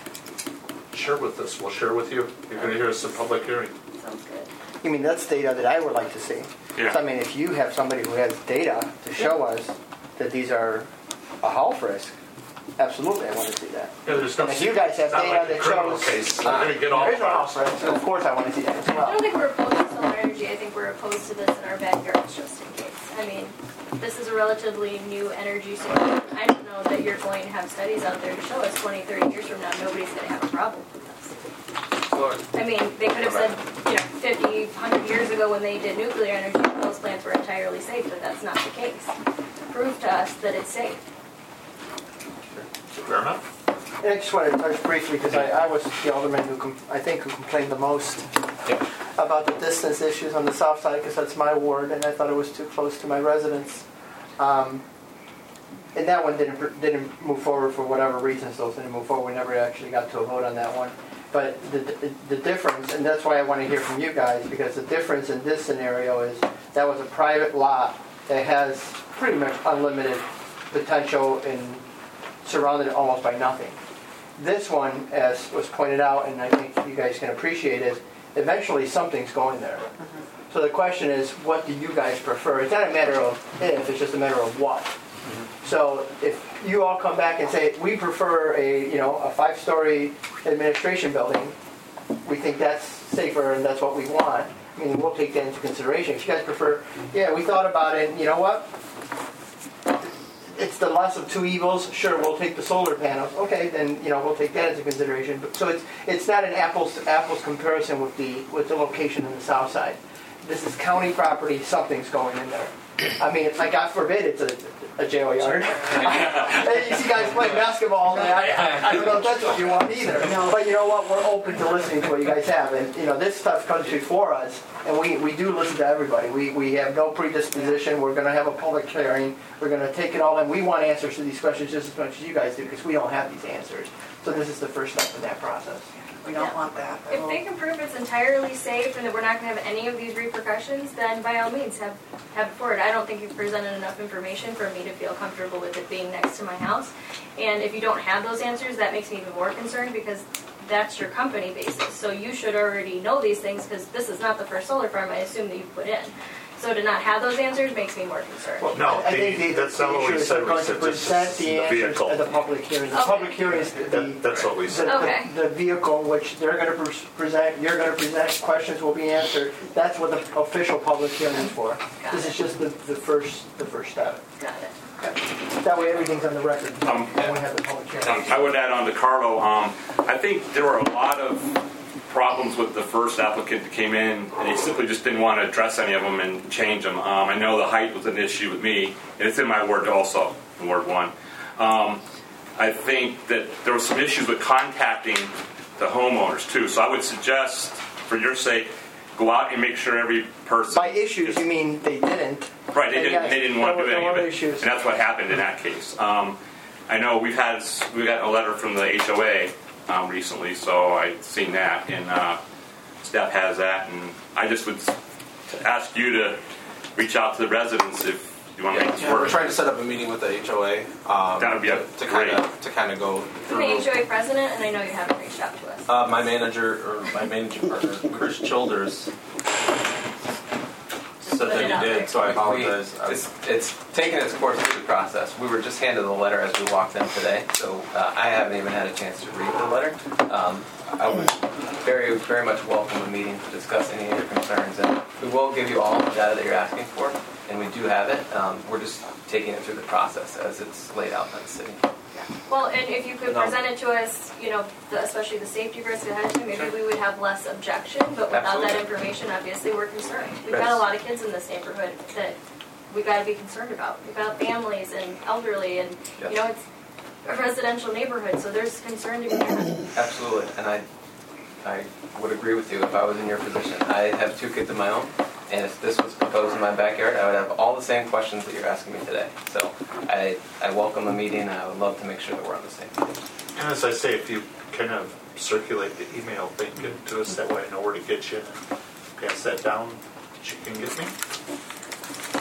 share with us. We'll share with you. You're going to hear us in public hearing. Sounds good. You mean that's data that I would like to see? Yeah. So, I mean, if you have somebody who has data to show us that these are a health risk, absolutely, I want to see that. Yeah, there's no And if you guys have it's not data like a that criminal shows case. We're going to get all there is no files. health risk, of course I want to see that as I well. don't think we're opposed to solar energy. I think we're opposed to this in our backyards just in case. I mean, this is a relatively new energy source. I don't know that you're going to have studies out there to show us twenty, thirty years from now nobody's going to have a problem with this. I mean, they could have said, you know, fifty, one hundred years ago when they did nuclear energy, those plants were entirely safe, but that's not the case. Prove to us that it's safe. Fair enough. And I just want to touch briefly, because I, I was the alderman who, com- I think, who complained the most about the distance issues on the south side, because that's my ward, and I thought it was too close to my residents. Um, and that one didn't pr- didn't move forward for whatever reasons. Those didn't move forward. We never actually got to a vote on that one. But the, the the difference, and that's why I want to hear from you guys, because the difference in this scenario is that was a private lot that has pretty much unlimited potential and surrounded almost by nothing. This one, as was pointed out, and I think you guys can appreciate, is eventually something's going there. Mm-hmm. So the question is, what do you guys prefer? It's not a matter of if, it's just a matter of what. Mm-hmm. So if you all come back and say, we prefer a, you know, a five-story administration building, we think that's safer and that's what we want, I mean, we'll take that into consideration. If you guys prefer, yeah, we thought about it, and you know what? It's the less of two evils. Sure, we'll take the solar panels. Okay, then you know we'll take that into consideration. But so it's it's not an apples to apples comparison with the with the location in the south side. This is county property. Something's going in there. I mean, like God forbid, it's a, a jail yard. And you see guys playing basketball, and I, I, I don't know if that's what you want either. But you know what? We're open to listening to what you guys have, and you know this stuff comes before us, and we, we do listen to everybody. We we have no predisposition. We're going to have a public hearing. We're going to take it all in. We want answers to these questions just as much as you guys do, because we don't have these answers. So this is the first step in that process. We don't yeah. want that. If they can prove it's entirely safe and that we're not going to have any of these repercussions, then by all means have have it forward. I don't think you've presented enough information for me to feel comfortable with it being next to my house. And if you don't have those answers, that makes me even more concerned, because that's your company basis. So you should already know these things, because this is not the first solar farm I assume that you've put in. So to not have those answers makes me more concerned. Well, no, I the, think the, that's the not what issue we is said. they're We going said to this present is the the answers vehicle. at the public hearing. The Okay. public hearing is the, That, that's what we the, said. Okay. the, the vehicle which they're going to pre- present, you're going to present, questions will be answered. That's what the official public hearing is for. Got this it. is just the, the first the first step. Got it. Okay. That way everything's on the record Um, when we have the public hearing. Um, I would add on to Carlo, um, I think there were a lot of problems with the first applicant that came in, and they simply just didn't want to address any of them and change them. Um, I know the height was an issue with me, and it's in my ward also, in Ward one. Um, I think that there were some issues with contacting the homeowners, too. So I would suggest, for your sake, go out and make sure every person... By issues, you mean they didn't. Right, they And didn't, yes, they didn't want to there do were- any there of were it. issues. And that's what happened in that case. Um, I know we've had we got a letter from the H O A um, recently, so I've seen that, and uh, Steph has that, and I just would ask you to reach out to the residents if you want to Yeah, make this yeah, work. we're trying to set up a meeting with the H O A. Um, That would be a to, to kind great- of to kind of go I'm through. the H O A president, and I know you haven't reached out to us. Uh, my manager or my managing partner, Chris Childers, said put it that out he there. did. So I apologize. We- It's, it's taken its course through the process. We were just handed the letter as we walked in today, so uh, I haven't even had a chance to read the letter. Um, I would very, very much welcome a meeting to discuss any of your concerns, and we will give you all the data that you're asking for, and we do have it. Um, we're just taking it through the process as it's laid out by the city. Well, and if you could No. present it to us, you know, the, especially the safety risk ahead of time, maybe we would have less objection, but without Absolutely. that information, obviously, we're concerned. We've Yes. got a lot of kids in this neighborhood that we've got to be concerned about. We've got families and elderly, and, Yes. you know, it's a residential neighborhood, so there's concern to be had. Absolutely, and I, I would agree with you if I was in your position. I have two kids of my own, and if this was proposed in my backyard, I would have all the same questions that you're asking me today. So I, I welcome the meeting, and I would love to make sure that we're on the same page. And as I say, if you kind of circulate the email thing get to us, that way I know where to get you and pass that down that you can get me.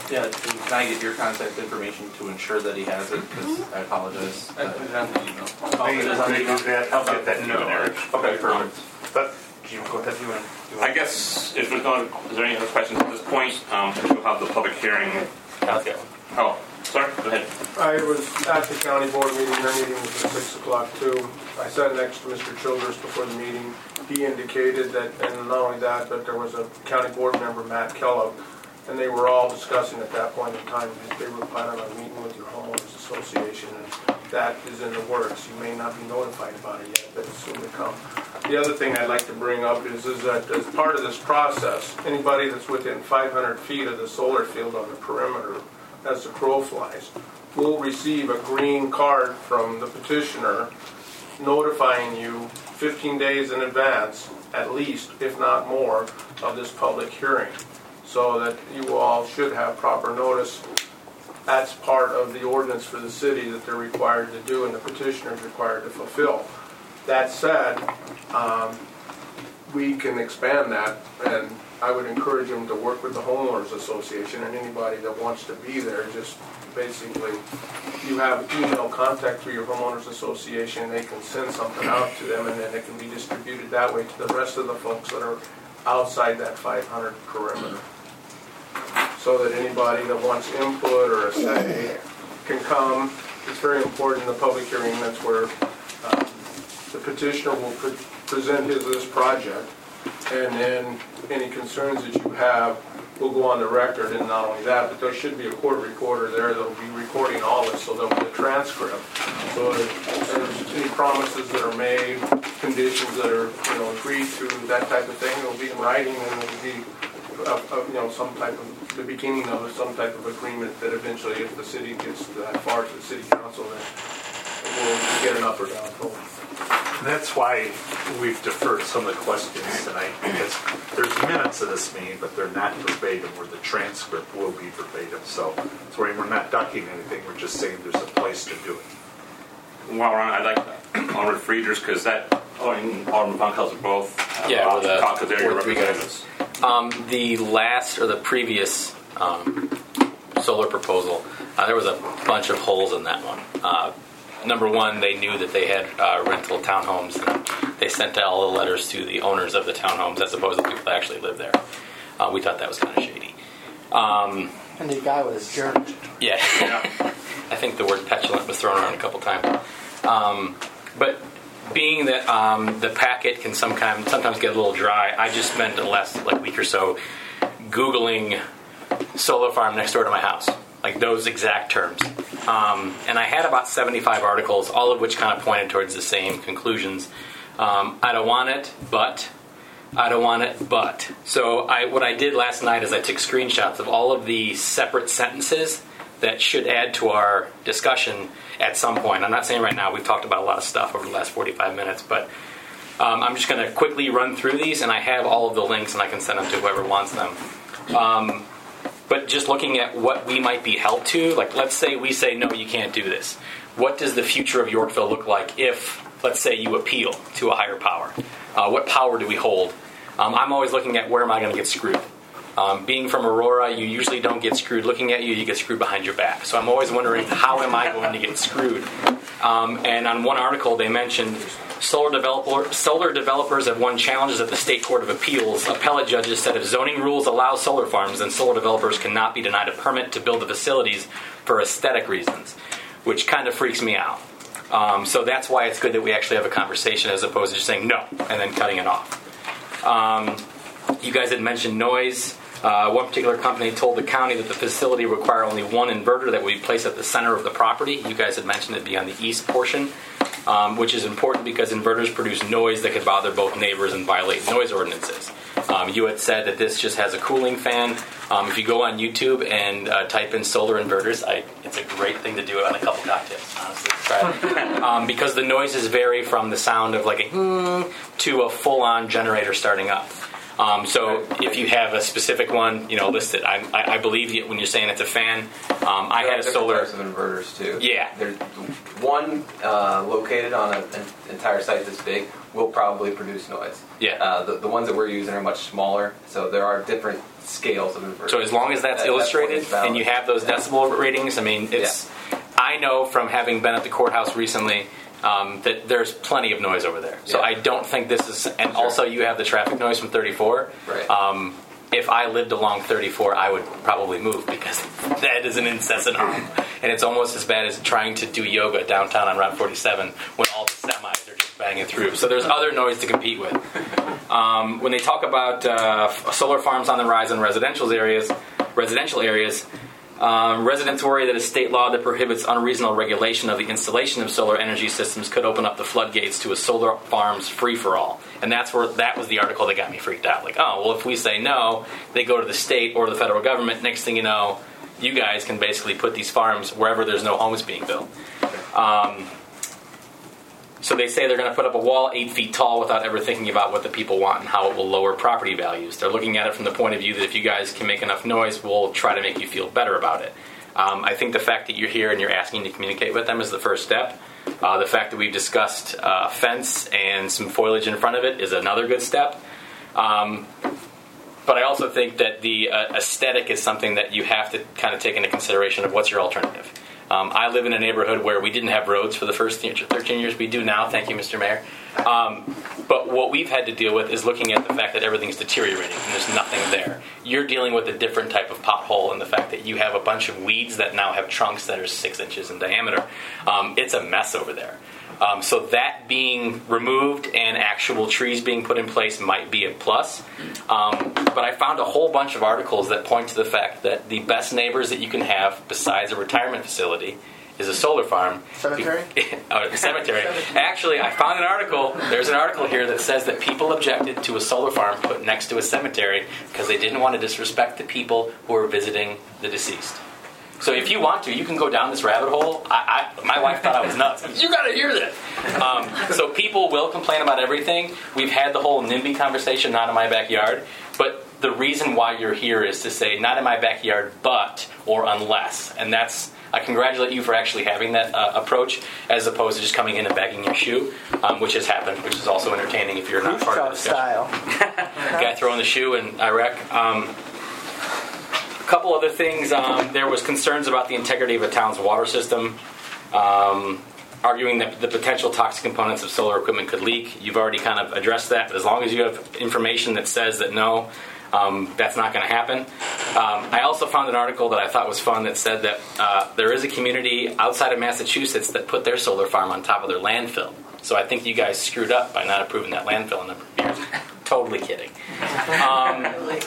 Yeah, can I get your contact information to ensure that he has it? Because I apologize. I put it on the email. Oh, it is on the email? I'll get that to you, Eric. Okay, perfect. But Do you go ahead? You want, you want? I guess if there's no, is there any other questions at this point? Um, we'll have the public hearing. Okay. Oh, sorry. Go ahead. I was at the county board meeting, their meeting was at six o'clock too. I sat next to Mister Childers before the meeting. He indicated that, and not only that, but there was a county board member, Matt Kellogg, and they were all discussing at that point in time that they were planning on meeting with your homeowners association, and that is in the works. You may not be notified about it yet, but it's soon to come. The other thing I'd like to bring up is, is that as part of this process, anybody that's within five hundred feet of the solar field on the perimeter, as the crow flies, will receive a green card from the petitioner notifying you fifteen days in advance, at least, if not more, of this public hearing, so that you all should have proper notice. That's part of the ordinance for the city that they're required to do and the petitioner is required to fulfill. That said, um, we can expand that, and I would encourage them to work with the homeowners association and anybody that wants to be there. Just basically, you have email contact through your homeowners association, they can send something out to them, and then it can be distributed that way to the rest of the folks that are outside that five hundred perimeter. So that anybody that wants input or a say can come. It's very important in the public hearing. That's where um, the petitioner will pre present his this project, and then any concerns that you have will go on the record. And not only that, but there should be a court recorder there that will be recording all this, so there'll be a transcript. So if there's any promises that are made, conditions that are you know agreed to, that type of thing, it'll be in writing, and it'll be uh, uh, you know some type of the beginning of some type of agreement that eventually, if the city gets that far to the city council, then we'll get an up or down vote. And that's why we've deferred some of the questions tonight, because there's minutes of this meeting, but they're not verbatim, where the transcript will be verbatim. So, so we're not ducking anything, we're just saying there's a place to do it. While we're on, I'd like Alderman Frieders, because that, oh, and Alderman Von Kelzer both have yeah, a lot the, to talk to their the representatives. Um, the last, or the previous um, solar proposal, uh, there was a bunch of holes in that one. Uh, Number one, they knew that they had uh, rental townhomes, and they sent out all the letters to the owners of the townhomes as opposed to people that actually live there. Uh, we thought that was kind of shady. Um, and the guy was a jerk. Yeah. I think the word petulant was thrown around a couple times. Um, but being that um, the packet can some kind, sometimes get a little dry, I just spent the last like week or so Googling solar farm next door to my house. Like those exact terms. Um, and I had about seventy-five articles, all of which kind of pointed towards the same conclusions. Um, I don't want it, but. I don't want it, but. So I, what I did last night is I took screenshots of all of the separate sentences that should add to our discussion at some point. I'm not saying right now, we've talked about a lot of stuff over the last forty-five minutes, but um, I'm just going to quickly run through these, and I have all of the links, and I can send them to whoever wants them. Um, But just looking at what we might be held to, like let's say we say, no, you can't do this. What does the future of Yorkville look like if, let's say, you appeal to a higher power? Uh, what power do we hold? Um, I'm always looking at where am I going to get screwed? Um, being from Aurora, you usually don't get screwed looking at you, you get screwed behind your back. So I'm always wondering, how am I going to get screwed? Um, and on one article, they mentioned solar, developer, solar developers have won challenges at the State Court of Appeals. Appellate judges said if zoning rules allow solar farms, then solar developers cannot be denied a permit to build the facilities for aesthetic reasons, which kind of freaks me out. Um, so that's why it's good that we actually have a conversation as opposed to just saying no and then cutting it off. Um, you guys had mentioned noise. Uh, one particular company told the county that the facility would require only one inverter that would be placed at the center of the property. You guys had mentioned it'd be on the east portion, um, which is important because inverters produce noise that could bother both neighbors and violate noise ordinances. Um, you had said that this just has a cooling fan. Um, if you go on YouTube and uh, type in solar inverters, I, it's a great thing to do it on a couple cocktails, honestly. Try it. um, because the noises vary from the sound of like a hmm to a full-on generator starting up. Um, so if you have a specific one, you know, list it. I, I, I believe you when you're saying it's a fan. Um, I had a solar. Types of inverters too. Yeah. There's one uh, located on an entire site this big will probably produce noise. Yeah. Uh, the, the ones that we're using are much smaller, so there are different scales of inversion. So as long as that's That- illustrated that and you have those decibel ratings, I mean, it's. I know from having been at the courthouse recently um, that there's plenty of noise over there. So Yeah. I don't think this is. And also, you have the traffic noise from thirty-four. Right. Um, if I lived along thirty-four, I would probably move because that is an incessant hum, and it's almost as bad as trying to do yoga downtown on Route forty-seven when all the semis are just banging through. So there's other noise to compete with. Um, when they talk about uh, solar farms on the rise in residential areas, residential areas. Um, residents worry that a state law that prohibits unreasonable regulation of the installation of solar energy systems could open up the floodgates to a solar farms free-for-all. And that's where that was the article that got me freaked out. Like, oh, well, if we say no, they go to the state or the federal government. Next thing you know, you guys can basically put these farms wherever there's no homes being built. Um, so they say they're going to put up a wall eight feet tall without ever thinking about what the people want and how it will lower property values. They're looking at it from the point of view that if you guys can make enough noise, we'll try to make you feel better about it. Um, I think the fact that you're here and you're asking to communicate with them is the first step. Uh, the fact that we've discussed uh, fence and some foliage in front of it is another good step. Um, but I also think that the uh, aesthetic is something that you have to kind of take into consideration of what's your alternative. Um, I live in a neighborhood where we didn't have roads for the first thirteen years. We do now. Thank you, Mister Mayor. Um, but what we've had to deal with is looking at the fact that everything's deteriorating and there's nothing there. You're dealing with a different type of pothole and the fact that you have a bunch of weeds that now have trunks that are six inches in diameter. Um, it's a mess over there. Um, so that being removed and actual trees being put in place might be a plus. Um, but I found a whole bunch of articles that point to the fact that the best neighbors that you can have besides a retirement facility is a solar farm. Cemetery? uh, cemetery. Actually, I found an article. There's an article here that says that people objected to a solar farm put next to a cemetery because they didn't want to disrespect the people who are visiting the deceased. So if you want to, you can go down this rabbit hole. I, I, my wife thought I was nuts. You got to hear this. Um, so people will complain about everything. We've had the whole NIMBY conversation, not in my backyard. But the reason why you're here is to say, not in my backyard, but, or unless. And that's, I congratulate you for actually having that uh, approach, as opposed to just coming in and bagging your shoe, um, which has happened, which is also entertaining if you're not part of the discussion. Style. Guy throwing the shoe in Iraq. Um, A couple other things. Um, there was concerns about the integrity of a town's water system, um, arguing that the potential toxic components of solar equipment could leak. You've already kind of addressed that, but as long as you have information that says that no, um, that's not going to happen. Um, I also found an article that I thought was fun that said that uh, there is a community outside of Massachusetts that put their solar farm on top of their landfill. So I think you guys screwed up by not approving that landfill a number of years. Totally kidding. Um,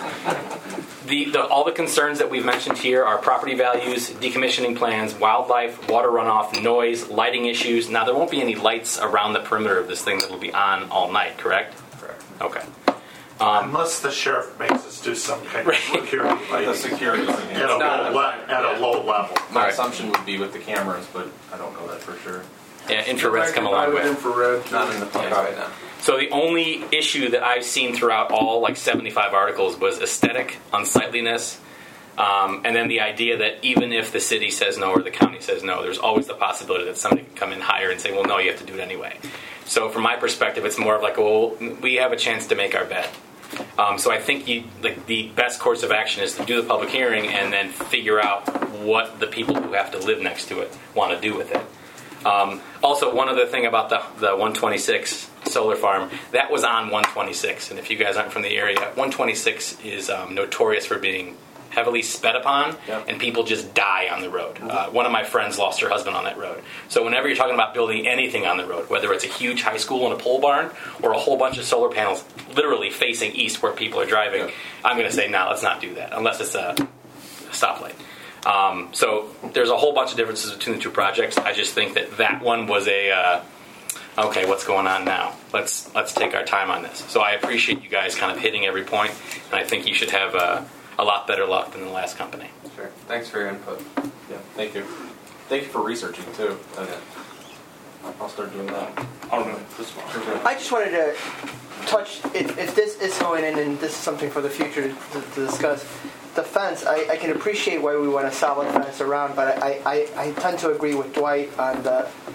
the, the, all the concerns that we've mentioned here are property values, decommissioning plans, wildlife, water runoff, noise, lighting issues. Now, there won't be any lights around the perimeter of this thing that will be on all night, correct? Correct. Okay. Um, Unless the sheriff makes us do some kind Right. of security lighting The security lighting. at a, Not- low, le- at a low level. My Alright. assumption would be with the cameras, but I don't know that for sure. yeah, infrared's come a I long would way. infrared. Not in the plans right now. So the only issue that I've seen throughout all like seventy-five articles was aesthetic, unsightliness, um, and then the idea that even if the city says no or the county says no, there's always the possibility that somebody can come in higher and say, well, no, you have to do it anyway. So from my perspective, it's more of like, well, we have a chance to make our bet. Um, so I think you, like, the best course of action is to do the public hearing and then figure out what the people who have to live next to it want to do with it. Um, also, one other thing about the, the one twenty-six solar farm, that was on one twenty-six. And if you guys aren't from the area, one twenty-six is um, notorious for being heavily sped upon, Yep. and people just die on the road. Uh, one of my friends lost her husband on that road. So whenever you're talking about building anything on the road, whether it's a huge high school and a pole barn or a whole bunch of solar panels literally facing east where people are driving, Yep. I'm I'm going to say, no, let's not do that, unless it's a, a stoplight. Um, so there's a whole bunch of differences between the two projects. I just think that that one was a, uh, okay, what's going on now? Let's let's take our time on this. So I appreciate you guys kind of hitting every point, and I think you should have uh, a lot better luck than the last company. Sure. Thanks for your input. Yeah, thank you. Thank you for researching too. Uh, I'll start doing that. I'll remember this one. I just wanted to touch, if, if this is going in and this is something for the future to, to, to discuss, the fence, I, I can appreciate why we want a solid fence around, but I, I, I tend to agree with Dwight on the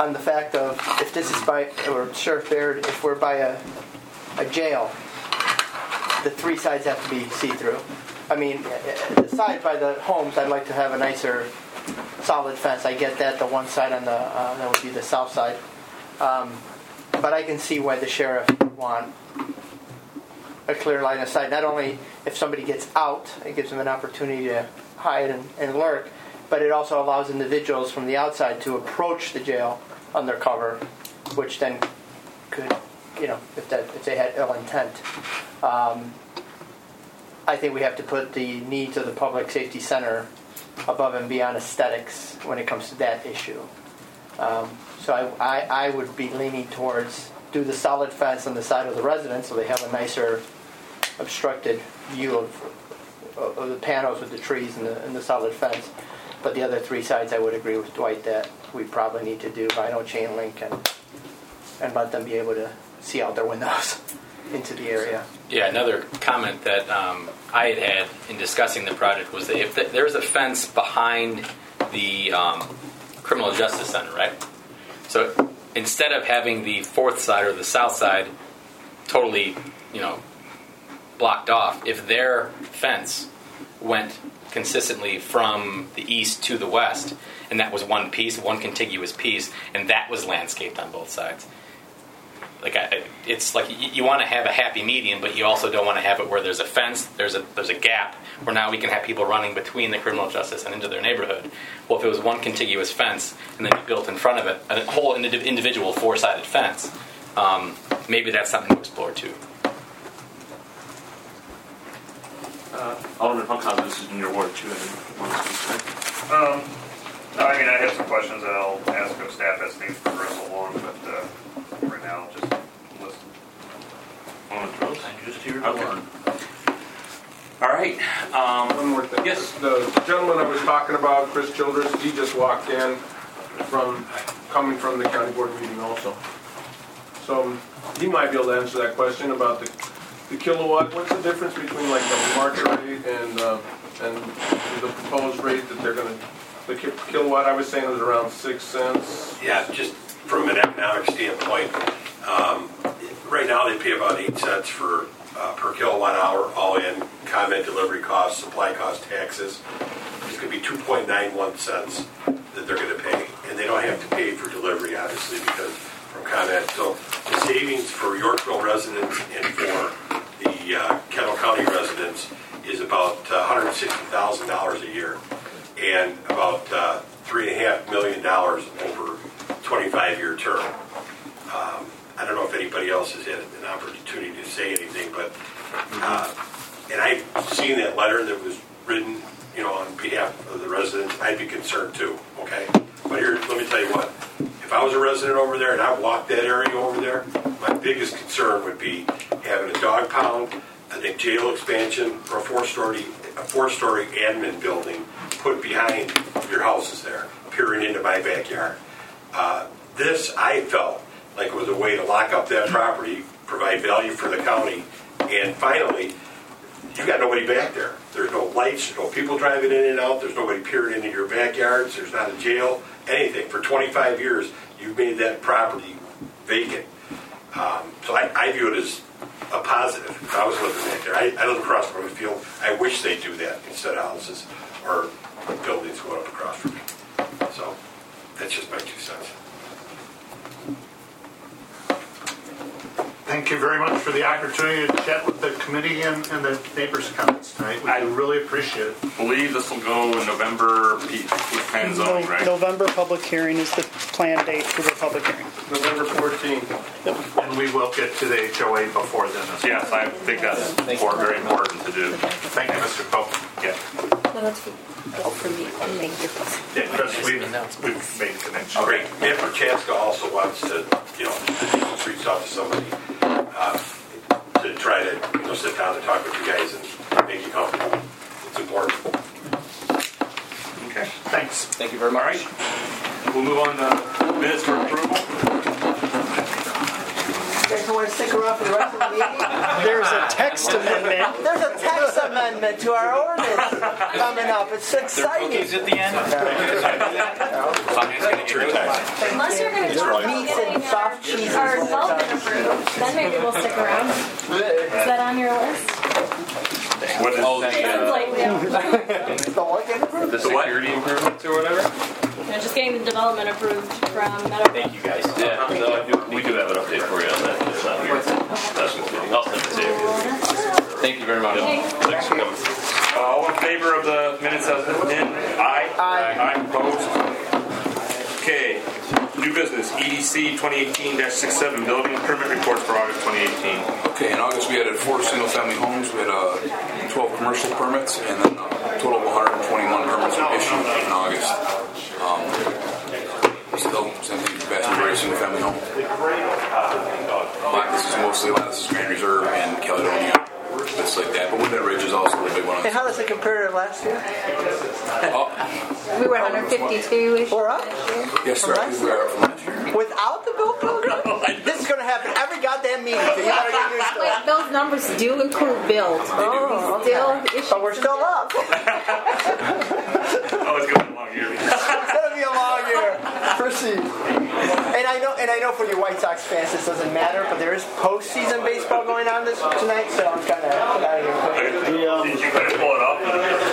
on the fact of if this is by, or Sheriff Baird, if we're by a, a jail, the three sides have to be see-through. I mean, the side by the homes, I'd like to have a nicer solid fence. I get that. The one side on the, uh, that would be the south side. Um, but I can see why the sheriff would want a clear line of sight. Not only if somebody gets out, it gives them an opportunity to hide and, and lurk, but it also allows individuals from the outside to approach the jail under cover, which then could, you know, if that if they had ill intent. Um, I think we have to put the needs of the public safety center above and beyond aesthetics when it comes to that issue. Um, so I, I, I would be leaning towards do the solid fence on the side of the residents so they have a nicer obstructed view of, of the panels with the trees and the, and the solid fence. But the other three sides, I would agree with Dwight that we probably need to do vinyl chain link and and let them be able to see out their windows into the area. Yeah, another comment that um, I had had in discussing the project was that if the, there's a fence behind the um, Criminal Justice Center, right? So instead of having the fourth side or the south side totally, you know, blocked off, if their fence went consistently from the east to the west, and that was one piece, one contiguous piece, and that was landscaped on both sides. Like I, it's like you, you want to have a happy median, but you also don't want to have it where there's a fence, there's a there's a gap where now we can have people running between the criminal justice and into their neighborhood. Well, if it was one contiguous fence and then you built in front of it a whole individual four-sided fence, um, maybe that's something to explore too. Uh, Alderman Funkhausen, this is in your ward too. Um, no, I mean, I have some questions that I'll ask of staff as things progress along, but uh, right now, just listen. Alderman Rose? I'm just here to okay. learn. All right. Um, One more thing. Yes. The gentleman I was talking about, Chris Childress, he just walked in from coming from the county board meeting also. So he might be able to answer that question about the the kilowatt. What's the difference between like the market rate and uh, and the proposed rate that they're going to the ki- kilowatt? I was saying it was around six cents. Yeah, just from an economic standpoint, um, right now they pay about eight cents for uh, per kilowatt hour, all in comment, delivery costs, supply costs, taxes. It's going to be two point nine one cents that they're going to pay, and they don't have to pay for delivery, obviously, because from comment. So the savings for Yorkville residents and for the uh, Kendall County residents is about uh, one hundred sixty thousand dollars a year, and about uh, three and a half million dollars over a twenty-five year term. Um, I don't know if anybody else has had an opportunity to say anything, but uh, and I've seen that letter that was written, you know, on behalf of the residents. I'd be concerned too. Okay, but here, let me tell you what. If I was a resident over there and I walked that area over there, my biggest concern would be having a dog pound, I think jail expansion, or a four-story, a four-story admin building put behind your houses there, peering into my backyard. Uh, this, I felt like it was a way to lock up that property, provide value for the county, and finally, you got nobody back there. There's no lights, there's no people driving in and out, there's nobody peering into your backyards, there's not a jail, anything. For twenty-five years, you've made that property vacant. Um, so I, I view it as a positive. If I was living back there, I, I live across from a field. I wish they'd do that instead of houses or buildings going up across from me. So that's just my two cents. Thank you very much for the opportunity to chat with the committee and, and the neighbors' comments tonight. We I really appreciate it. I believe this will go in November, with plan zoning, right? November public hearing is the planned date for the public hearing. November fourteenth. Yep. And we will get to the H O A before then. As yes, well. I think that's for, very important to do. Thank you, Mister Pope. Yeah. No, that's good. That's for me. Thank you. Yeah, Chris, we've, we've made a connection. Great. Matt Prochaska also wants to, you know, reach out to somebody uh, to try to, you know, sit down and talk with you guys and make you comfortable. It's important. Okay. Thanks. Thank you very much. All right. We'll move on to minutes for approval. You guys want to stick around for the rest of the meeting? There's a text amendment. There's a text amendment. amendment to our ordinance coming up. It's exciting. Cookies at the end? Unless you're going to talk about Meats and getting soft our, cheeses. our development approved, then maybe we'll stick around. Is that on your list? What is Sounds the, like we have, uh, the security improvements or whatever? you know, just getting the development approved from Meadow. Thank you guys. Yeah, no, I do, we do have an update for you on that. It's not here. That's including. I'll send it to you. Thank you very much. Thanks for coming. Uh, all in favor of the minutes as written? Aye. Aye. Aye. Opposed? Okay. New business, E D C twenty eighteen dash sixty-seven, building permit reports for August twenty eighteen. Okay, in August we had four single-family homes, we had uh, twelve commercial permits, and then a total of one hundred twenty-one permits were issued in August. Um, still, same thing, the vast majority of single-family home. This is mostly Lattice's Grand Reserve and Caledonia, bits like that. But Woodhead Ridge is also the big one. And how does it compare to last year? Oh, We were one hundred fifty-two-ish. We're up. yes, sir. I think we are up from last year. Without the bill builder? This is going to happen every goddamn meeting. So you better get used to it. Wait, those numbers do include build. Oh, We still okay. issue But we're still up. Oh, it's going to be a long year. It's going to be a long year. Proceed. And I know, and I know for you White Sox fans, this doesn't matter, but there is postseason baseball going on this tonight, so I'm kind of out of here quick. The, um, Did you kind of pull it up?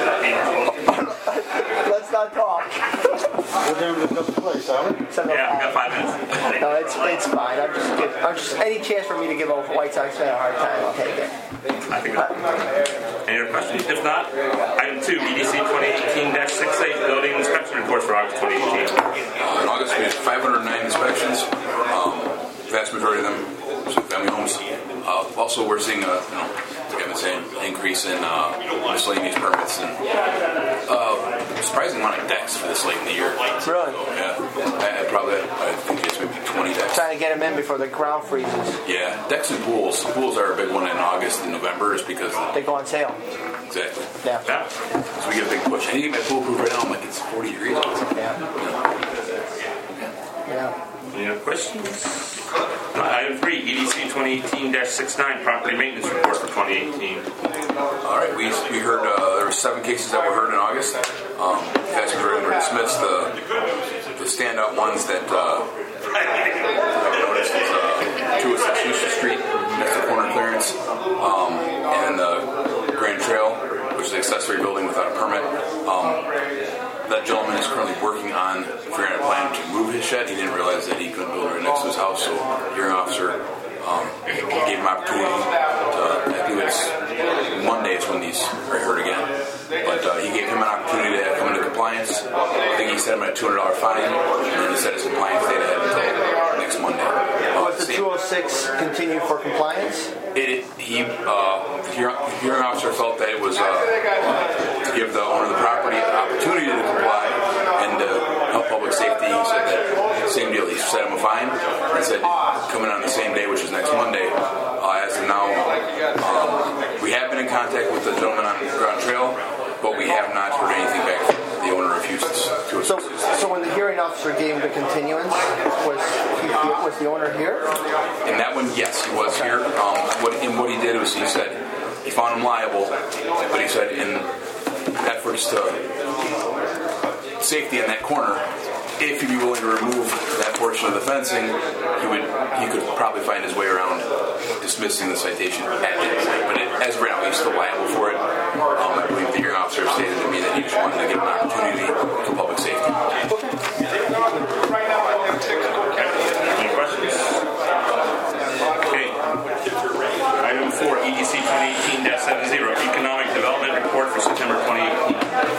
Let's not talk. We're down to the fifth place, are we? Yeah, we got five minutes. No, it's it's fine. I'm just, give, I'm just any chance for me to give a White Sox fan a hard time, I'll take it. I think that's Any other questions? If not, item two, E D C twenty eighteen dash sixty-eight, building inspection reports for August twenty eighteen. Uh, in August, we had five hundred nine inspections. Um, vast majority of them single-family homes. Uh, also, we're seeing a, you know, like I've been saying, increase in uh, miscellaneous permits and uh, surprising amount of decks for this late in the year. Really? So, yeah, I, I probably I think it's maybe twenty decks. Trying to get them in before the ground freezes. Yeah, decks and pools. Pools are a big one in August and November, just because they go on sale. Exactly. Yeah. yeah. So we get a big push. I need to get my pool proof right now. I'm like, it's forty degrees. Yeah. Yeah. Any other questions? Uh, item three, E D C twenty eighteen dash sixty-nine, property maintenance report for twenty eighteen. All right, we we heard uh, there were seven cases that were heard in August. Um, vast majority were dismissed. The the standout ones that uh, I noticed is uh, two oh six Houston Street, next to corner clearance, um, and the Grand Trail, which is an accessory building without a permit. Um, That gentleman is currently working on figuring out a plan to move his shed. He didn't realize that he couldn't build right next to his house, so hearing officer um, gave him opportunity to, I think it's Monday is when these are heard again. But uh, he gave him an opportunity to come into compliance. I think he set him at a two hundred dollars fine, and then he set his compliance date ahead until next Monday. Uh, Was the two oh six continue for compliance? It, he, uh, the hearing, the hearing officer felt that it was uh, to give the owner of the property an opportunity to comply and to help public safety. He said that same deal. He set him a fine and said coming on the same day, which is next Monday. Uh, as of now, um, we have been in contact with the gentleman on Ground Trail, but we have not heard anything back from the owner refuses to So, so when the hearing officer gave him the continuance, was he, was the owner here? In that one, yes, he was here. Um, what, and what he did was he said he found him liable, but he said in efforts to safety in that corner, if he'd be willing to remove that portion of the fencing, he would he could probably find his way around dismissing the citation at that point. But it, as of right now, he's still liable for it. Um, I believe the hearing officer stated to me that he just wanted to give an opportunity for public safety. Any questions? Okay. Item four, E D C twenty eighteen dash seventy, economic development report for September twenty eighteen.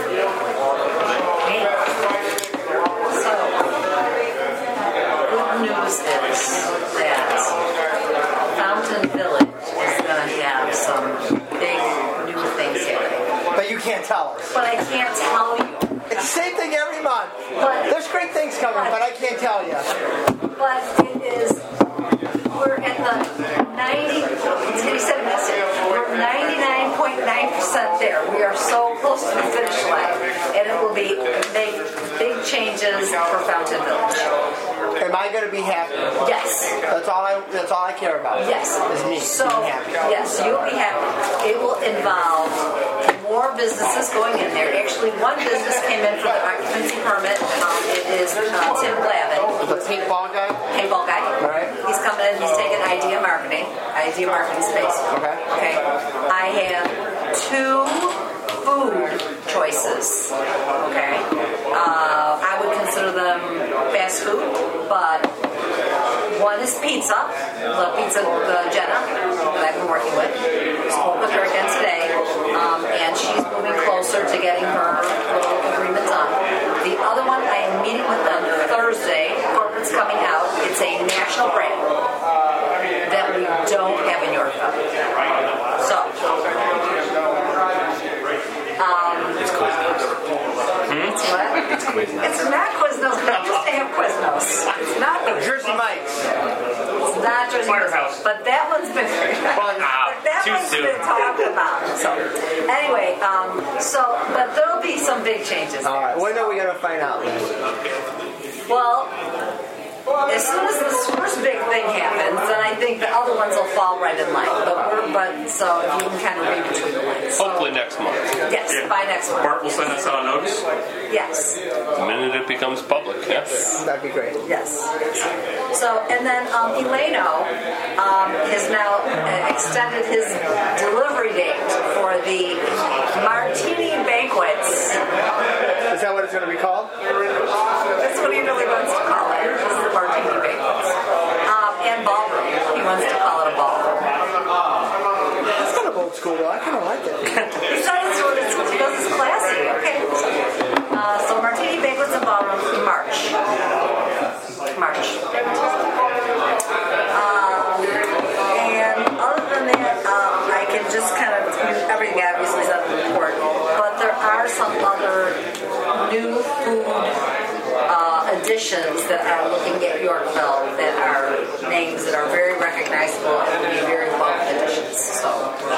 Good news is that Fountain Village is going to have some big new things happening. But you can't tell us. But I can't tell you. It's the same thing every month. But, There's great things coming, but I can't tell you. But it is, we're at the ninety, he said message, we're ninety-nine point nine percent there. We are so close to the finish line. And it will be make big changes for Fountain Village. Am I going to be happy? Yes. That's all I. That's all I care about. Yes. Is me So, being happy. yes, you'll be happy. It will involve more businesses going in there. Actually, one business came in for the occupancy permit. Um, it is uh, Tim Glavin. The paintball guy? Paintball guy. All right. He's coming in. He's taking Idea Marketing. Idea Marketing space. Okay. Okay. I have two food choices. Okay. Uh, I would consider them fast food, but one is pizza. The pizza, the Jenna that I've been working with. Spoke with her again today, um, and she's moving closer to getting her little agreement done. The other one, I am meeting with them Thursday. Corporate's coming out. It's a national brand that we don't have in Yorkville. So, um, it's Quiznos. Hmm? It's what? It's Quiznos. It's not Quiznos. We used to have Quiznos. It's not Jersey Mike's. It's not Jersey Mike's. But that one's been that Too one's soon. been talked about. So anyway, um, so but there'll be some big changes. All right. When are we going to find out? Well, as soon as this first big thing happens, then I think the other ones will fall right in line. But we're, but so if you can kind of read between the lines. So, Hopefully next month. yes, by next month. Bart will send us out a notice. Yes. The minute it becomes public, yes. That'd be great. Yes. So, and then um, Eleno um, has now uh, extended his delivery date for the Martini Banquets. Is that what it's going to be called? That's what he really wants to call it. This is the Martini Banquets. Um, and ballroom. He wants to call it a ballroom. It's kind of old school, though. I kind of like it. He said it's what it's, because it's classy. Okay. Uh, so Martini Banquets and Ballroom in March. March. Um, and other than that, um, I can just kind of, everything obviously is on the report, but there are some other new food uh, additions that are looking at Yorkville that are names that are very recognizable and will be very welcome additions. So,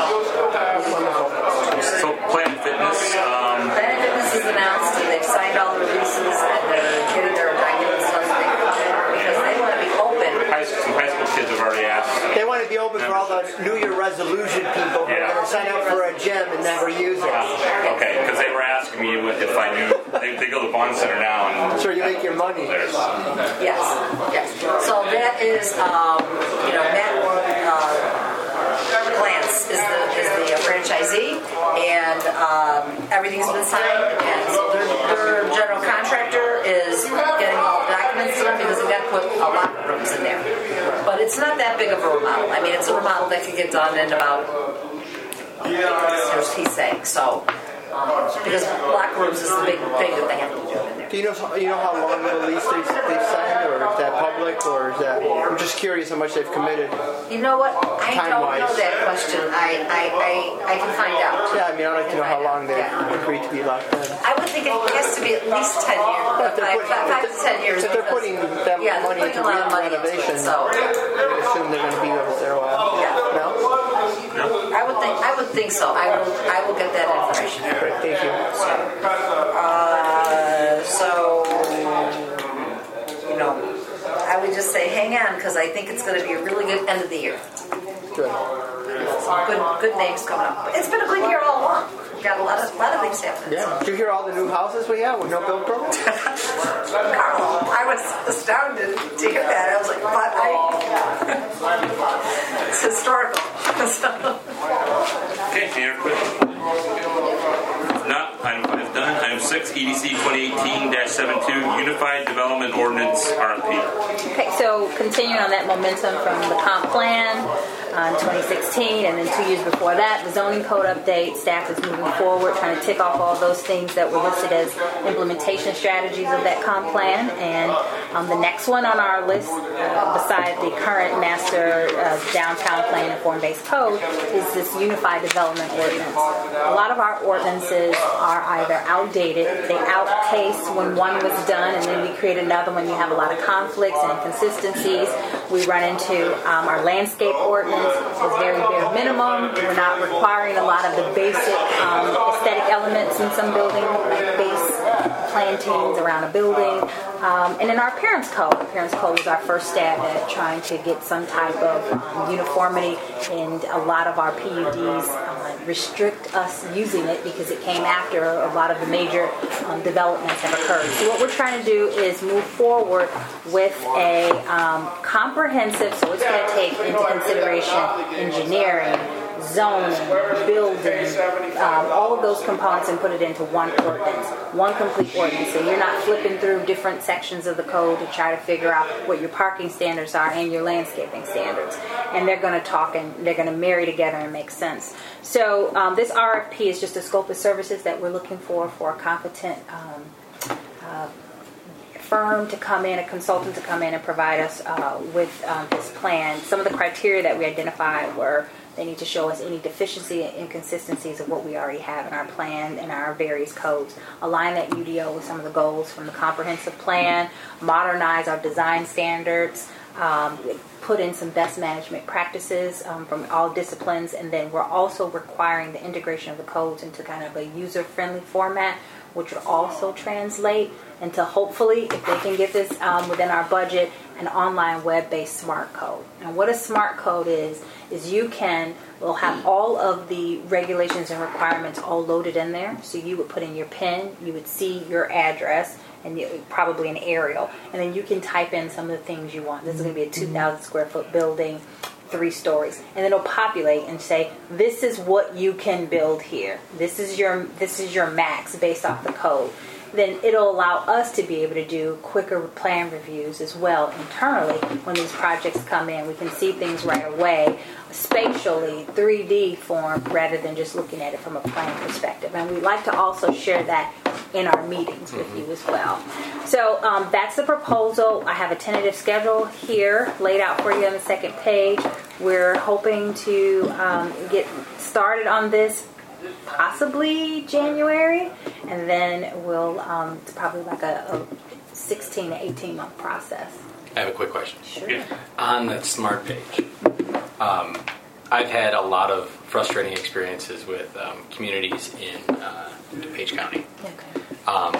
So Planet Fitness. Um, Planet Fitness is announced and they've signed all the leases and they're getting their documents done so they can come in because they want to be open. high school, some high school kids have already asked. They want to be open for all the New Year resolution people who are going to sign up for a gym and never use it. Uh, okay, because they were asking me if I knew. They, they go to Bond Center now and. So you make your money. There's. Yes, yes. So that is, um, you know, Matt uh, Glantz is the is the franchisee, and um, everything's been signed, and so their, their general contractor is getting all the documents done because they've got to put a lot of rooms in there. But it's not that big of a remodel. I mean, it's a remodel that can get done in about, here's he's saying, so. Um, because locker rooms is the big thing that they have to do in there. Do you know you know how long of a lease they they signed, or is that public, or is that? I'm just curious how much they've committed. You know what? I don't Time-wise. know that question. I, I, I, I can find out. Yeah, I mean, I'd like to know how long they've Yeah. agreed to be locked in. I would think it has to be at least ten years. If they're Five, putting- five, five to ten years. If they're because- putting that yeah, they're money putting into a lot of money into renovation, it, so I would assume they're going to be over there a while. yeah. No? I would think I would think so. I will I will get that information. Great, thank you. Uh, so you know, I would just say hang on because I think it's going to be a really good end of the year. Good. Some good good names coming up. It's been a good year all along. Got a lot of lot of things happening. Yeah. Did you hear all the new houses we have with no build permit? Carl, I was astounded to hear that. I was like, but I, it's historical. Okay, any other questions? If not, item five is done. Item six, E D C twenty eighteen dash seventy-two, Unified Development Ordinance R F P. Okay, so continuing on that momentum from the comp plan uh, in twenty sixteen, and then two years before that, the zoning code update, staff is moving forward, trying to tick off all those things that were listed as implementation strategies of that comp plan. And um, the next one on our list, uh, beside the current master uh, downtown plan and form-based code, is this unified development ordinance. A lot of our ordinances are either outdated, they outpace when one was done, and then we create another one. You have a lot of conflicts and inconsistencies. We run into um, our landscape ordinance is very bare minimum. We're not requiring a lot of the basic um, aesthetic elements in some buildings, like base plantings around a building. Um, and in our appearance code, appearance code was our first stab at trying to get some type of um, uniformity, and a lot of our P U Ds uh, restrict us using it because it came after a lot of the major um, developments have occurred. So what we're trying to do is move forward with a um, comprehensive, so it's going to take into consideration engineering, zoning, building, um, all of those components, and put it into one ordinance, one complete ordinance. So you're not flipping through different sections of the code to try to figure out what your parking standards are and your landscaping standards. And they're going to talk and they're going to marry together and make sense. So um, this R F P is just a scope of services that we're looking for for a competent um, uh, firm to come in, a consultant to come in and provide us uh, with um, this plan. Some of the criteria that we identified were they need to show us any deficiency and inconsistencies of what we already have in our plan and our various codes. Align that U D O with some of the goals from the comprehensive plan. Modernize our design standards. Um, put in some best management practices um, from all disciplines. And then we're also requiring the integration of the codes into kind of a user-friendly format, which will also translate into, hopefully, if they can get this um, within our budget, an online web-based smart code. And what a smart code is, is you can, will have all of the regulations and requirements all loaded in there. So you would put in your PIN, you would see your address, and you, probably an aerial. And then you can type in some of the things you want. This is going to be a two thousand square foot building, three stories, and then it'll populate and say, this is what you can build here. This is your this is your max based off the code. Then it'll allow us to be able to do quicker plan reviews as well internally when these projects come in. We can see things right away, spatially, three D form, rather than just looking at it from a plan perspective. And we'd like to also share that in our meetings with you as well. So um, that's the proposal. I have a tentative schedule here laid out for you on the second page. We're hoping to um, get started on this possibly January, and then we'll um, it's probably like a, a sixteen to eighteen month process. I have a quick question. Sure. On that smart page, um, I've had a lot of frustrating experiences with um, communities in uh, DuPage County. Okay. Um,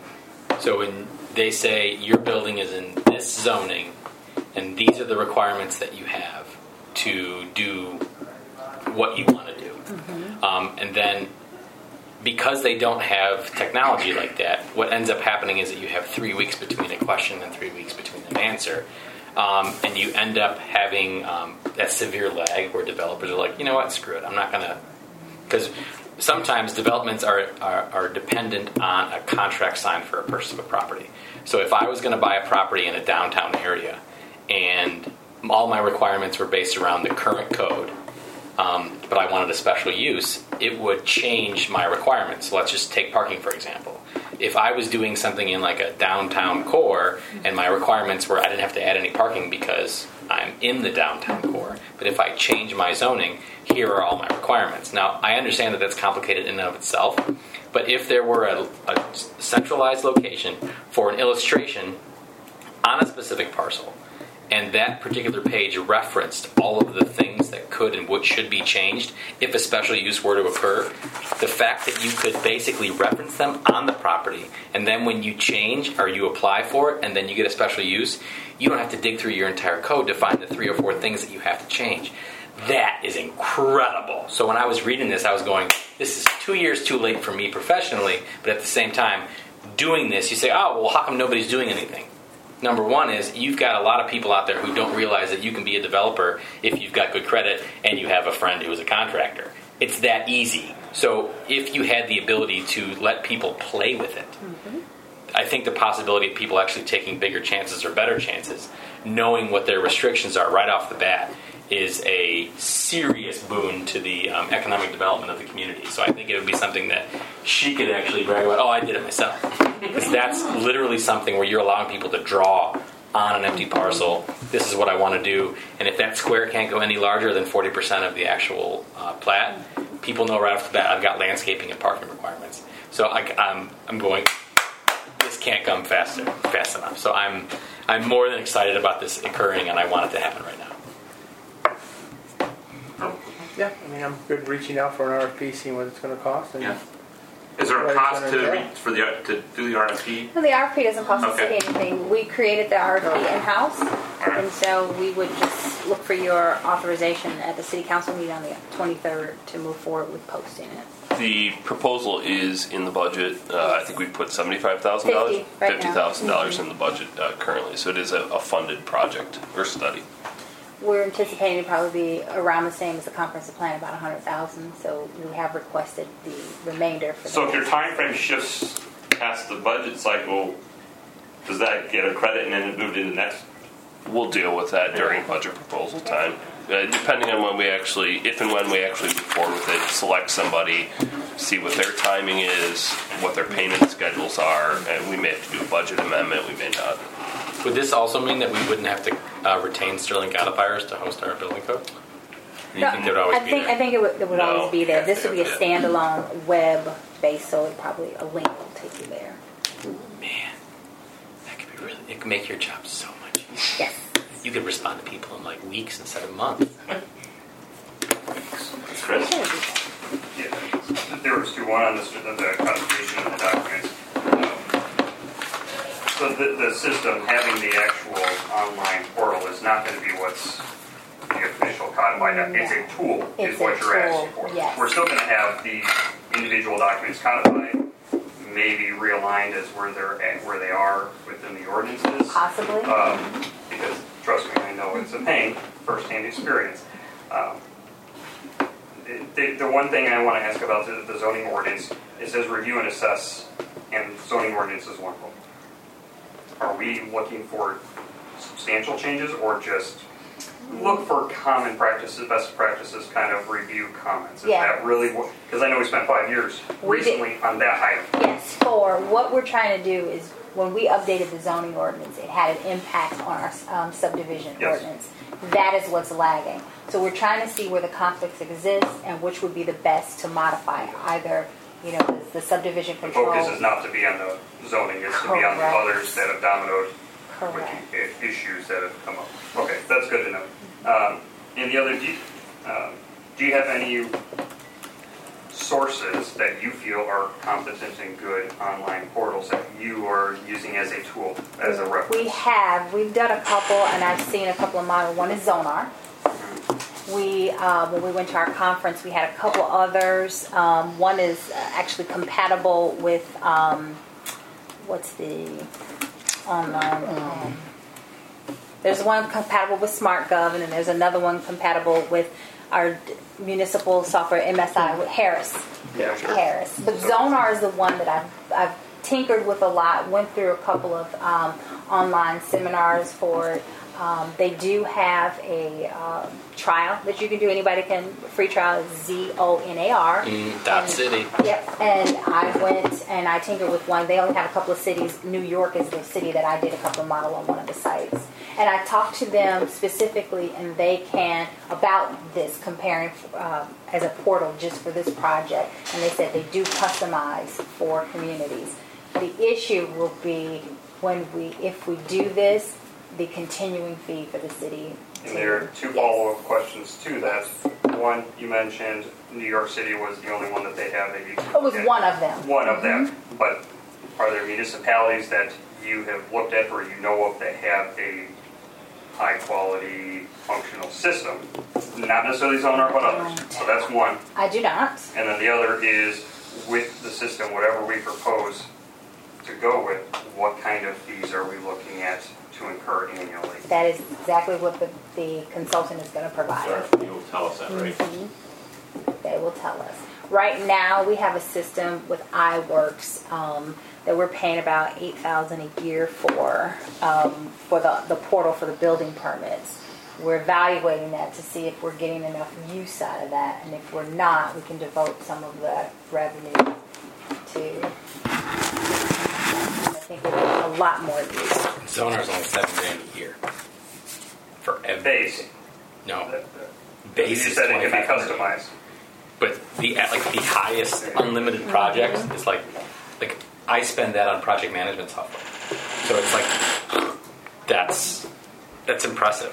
so when they say your building is in this zoning, and these are the requirements that you have to do what you want to do. Mm-hmm. Um, and then because they don't have technology like that, what ends up happening is that you have three weeks between a question and three weeks between an answer. Um, and you end up having um, that severe lag where developers are like, you know what, screw it. I'm not going to... Because sometimes developments are, are, are dependent on a contract signed for a purchase of a property. So if I was going to buy a property in a downtown area and all my requirements were based around the current code, um, but I wanted a special use, it would change my requirements. So let's just take parking, for example. If I was doing something in like a downtown core and my requirements were I didn't have to add any parking because I'm in the downtown core, but if I change my zoning, here are all my requirements. Now, I understand that that's complicated in and of itself, but if there were a, a centralized location for an illustration on a specific parcel, and that particular page referenced all of the things that could and what should be changed if a special use were to occur, the fact that you could basically reference them on the property, and then when you change or you apply for it and then you get a special use, you don't have to dig through your entire code to find the three or four things that you have to change. That is incredible. So when I was reading this, I was going, this is two years too late for me professionally, but at the same time, doing this, you say, oh, well, how come nobody's doing anything? Number one is you've got a lot of people out there who don't realize that you can be a developer if you've got good credit and you have a friend who is a contractor. It's that easy. So if you had the ability to let people play with it, mm-hmm. I think the possibility of people actually taking bigger chances or better chances, knowing what their restrictions are right off the bat, is a serious boon to the um, economic development of the community. So I think it would be something that she could actually brag about, oh, I did it myself. Because that's literally something where you're allowing people to draw on an empty parcel. This is what I want to do. And if that square can't go any larger than forty percent of the actual uh, plat, people know right off the bat I've got landscaping and parking requirements. So I, I'm, I'm going, this can't come faster, fast enough. So I'm, I'm more than excited about this occurring, and I want it to happen right now. Yeah, I mean, I'm good reaching out for an R F P, seeing what it's going to cost. And yeah. Is there there a Right, cost center to, jail. re- for the, to do the R F P? Well, the R F P doesn't cost the Okay. city anything. We created the R F P in-house, and so we would just look for your authorization at the city council meeting on the twenty-third to move forward with posting it. The proposal is in the budget. Uh, I think we put seventy-five thousand dollars, fifty right now. fifty thousand dollars Mhm. in the budget uh, currently. So it is a, a funded project or study. We're anticipating to probably be around the same as the comprehensive plan, about one hundred thousand. So we have requested the remainder for. So the if your time frame shifts past the budget cycle, does that get a credit and then it moved into next? We'll deal with that during budget proposal time. Uh, depending on when we actually, if and when we actually move forward with it, select somebody, see what their timing is, what their payment schedules are, and we may have to do a budget amendment, we may not. Would this also mean that we wouldn't have to uh, retain Sterling Codifiers to host our building code? Do you No, think they would always I be think there? I think it would, it would No. always be there. This would be a Yeah. standalone web based, so it probably a link will take you there. Man, that could be really. It could make your job so much easier. Yes. You could respond to people in like weeks instead of months. Chris? Yeah, there was two, one on the, the codification of the documents. Um, So the, the system, having the actual online portal is not going to be what's the official codified. doc- It's a tool, is It's what a you're tool, asking for. yes. We're still going to have the individual documents codified, maybe realigned as where they're at, where they are within the ordinances. Possibly. Um, because trust me, I know it's a pain, firsthand experience. Um, the, the one thing I want to ask about the, the zoning ordinance, it says review and assess, and zoning ordinance is one of them. Are we looking for substantial changes or just look for common practices, best practices, kind of review comments? Is Yeah. that really what, because I know we spent five years We did- recently on that item. Yes, for what we're trying to do is when we updated the zoning ordinance, it had an impact on our um, subdivision Yes. ordinance. That is what's lagging. So we're trying to see where the conflicts exist and which would be the best to modify either, you know, the, the subdivision The control. focus is not to be on the zoning, it's to be on the Correct. others that have dominoed with Correct. the i- issues that have come up. Okay, that's good to know. Um, and the other, do you, um, do you have any sources that you feel are competent and good online portals that you are using as a tool, as a reference? We have. We've done a couple, and I've seen a couple of models. One is Zonar. We, uh, when we went to our conference, we had a couple others. Um, one is uh, actually compatible with, um, what's the online? Um, there's one compatible with SmartGov, and then there's another one compatible with our d- municipal software, M S I, with Harris. Yeah, sure. Harris. But Zonar is the one that I've, I've tinkered with a lot, went through a couple of um, online seminars for it. Um, they do have a um, trial that you can do. Anybody can, free trial is Z O N A R. Mm, dot city. Yep, and I went and I tinkered with one. They only have a couple of cities. New York is the city that I did a couple of model on one of the sites. And I talked to them specifically, and they can, about this, comparing um, as a portal just for this project. And they said they do customize for communities. The issue will be when we, if we do this, the continuing fee for the city. And there are two follow-up questions to that. One, you mentioned New York City was the only one that they have that you can It was look at. one of them. One of them. But are there municipalities that you have looked at or you know of that have a high-quality functional system? Not necessarily Zonar, but others. So that's one. I do not. And then the other is with the system, whatever we propose to go with, what kind of fees are we looking at to incur annually? That is exactly what the, the consultant is going to provide. You will tell us that, right? Mhm. They will tell us. Right now, we have a system with iWorks um, that we're paying about eight thousand dollars a year for um, for the, the portal for the building permits. We're evaluating that to see if we're getting enough use out of that, and if we're not, we can devote some of that revenue to. I think we'll get a lot more use. Zonar's only seven grand a year for every base. No, You base just is said it can be twenty-five hundred. customized. But the at like the highest unlimited projects is like like I spend that on project management software. So it's like that's that's impressive.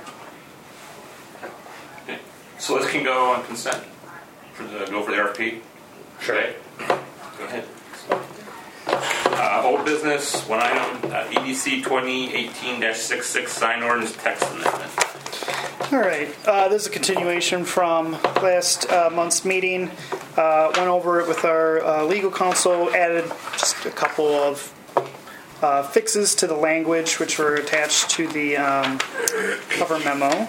So this can go on consent for the go for the R F P. Sure. Go ahead. Uh, old business, one item, uh, E D C twenty eighteen dash sixty-six sign ordinance text amendment. All right. Uh, this is a continuation from last uh, month's meeting. Uh, went over it with our uh, legal counsel, added just a couple of uh, fixes to the language, which were attached to the um, cover memo.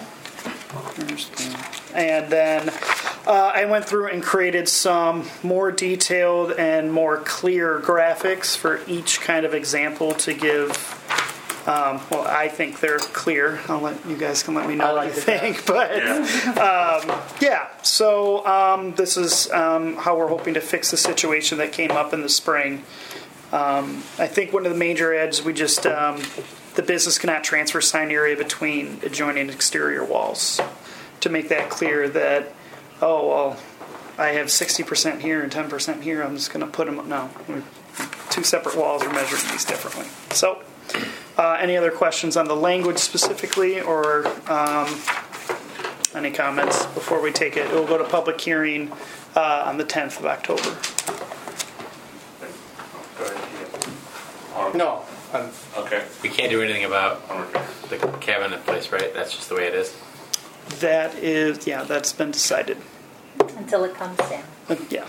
And then uh, I went through and created some more detailed and more clear graphics for each kind of example to give. Um, well, I think they're clear. I'll let you guys can let me know what you think. But yeah, um, yeah. So um, this is um, how we're hoping to fix the situation that came up in the spring. Um, I think one of the major edges we just um, the business cannot transfer sign area between adjoining exterior walls. To make that clear that, oh, well, I have sixty percent here and ten percent here, I'm just going to put them, no, two separate walls are measuring these differently. So, uh, any other questions on the language specifically, or um, any comments before we take it? It will go to public hearing uh, on the tenth of October. No. Okay. We can't do anything about the cabinet place, right? That's just the way it is. That is, yeah, that's been decided. Until it comes down. Uh, yeah.